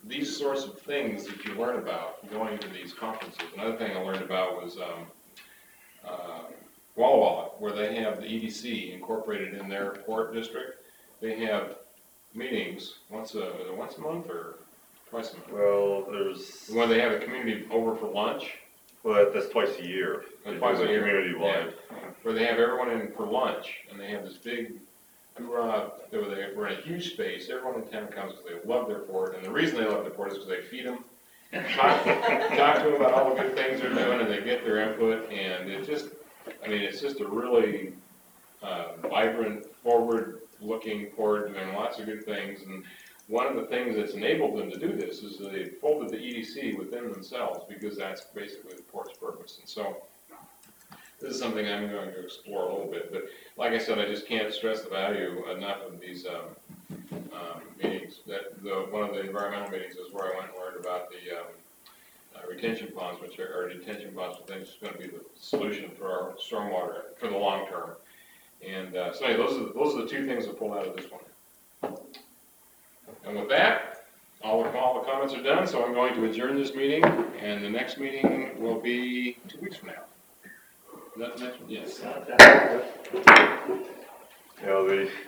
S1: these sorts of things that you learn about going to these conferences. Another thing I learned about was um, uh, Walla Walla, where they have the E D C incorporated in their port district. They have meetings once a, is it once a month or twice a month?
S2: Well, there's,
S1: When they have a community over for lunch,
S2: well, that's twice a year.
S1: Uh,
S2: They do
S1: twice a
S2: the
S1: year.
S2: Community wide.
S1: where they have everyone in for lunch, and they have this big hoorah, they were, they were in a huge space, everyone in town comes because they love their port, and the reason they love their port is because they feed them, talk, talk to them about all the good things they're doing, and they get their input, and it just, I mean, it's just a really uh, vibrant, forward-looking port, doing lots of good things, and one of the things that's enabled them to do this is that they folded the E D C within themselves, because that's basically the port's purpose, and so this is something I'm going to explore a little bit, but like I said, I just can't stress the value enough of these um, um, meetings. That the one of the environmental meetings is where I went and learned about the um, uh, retention ponds, which are or detention ponds, which I think is going to be the solution for our stormwater for the long term. And uh, so anyway, those are those are the two things I pulled out of this one. And with that, all the, all the comments are done, so I'm going to adjourn this meeting, and the next meeting will be two weeks from now. Is that the next one? Yes.
S2: You know, the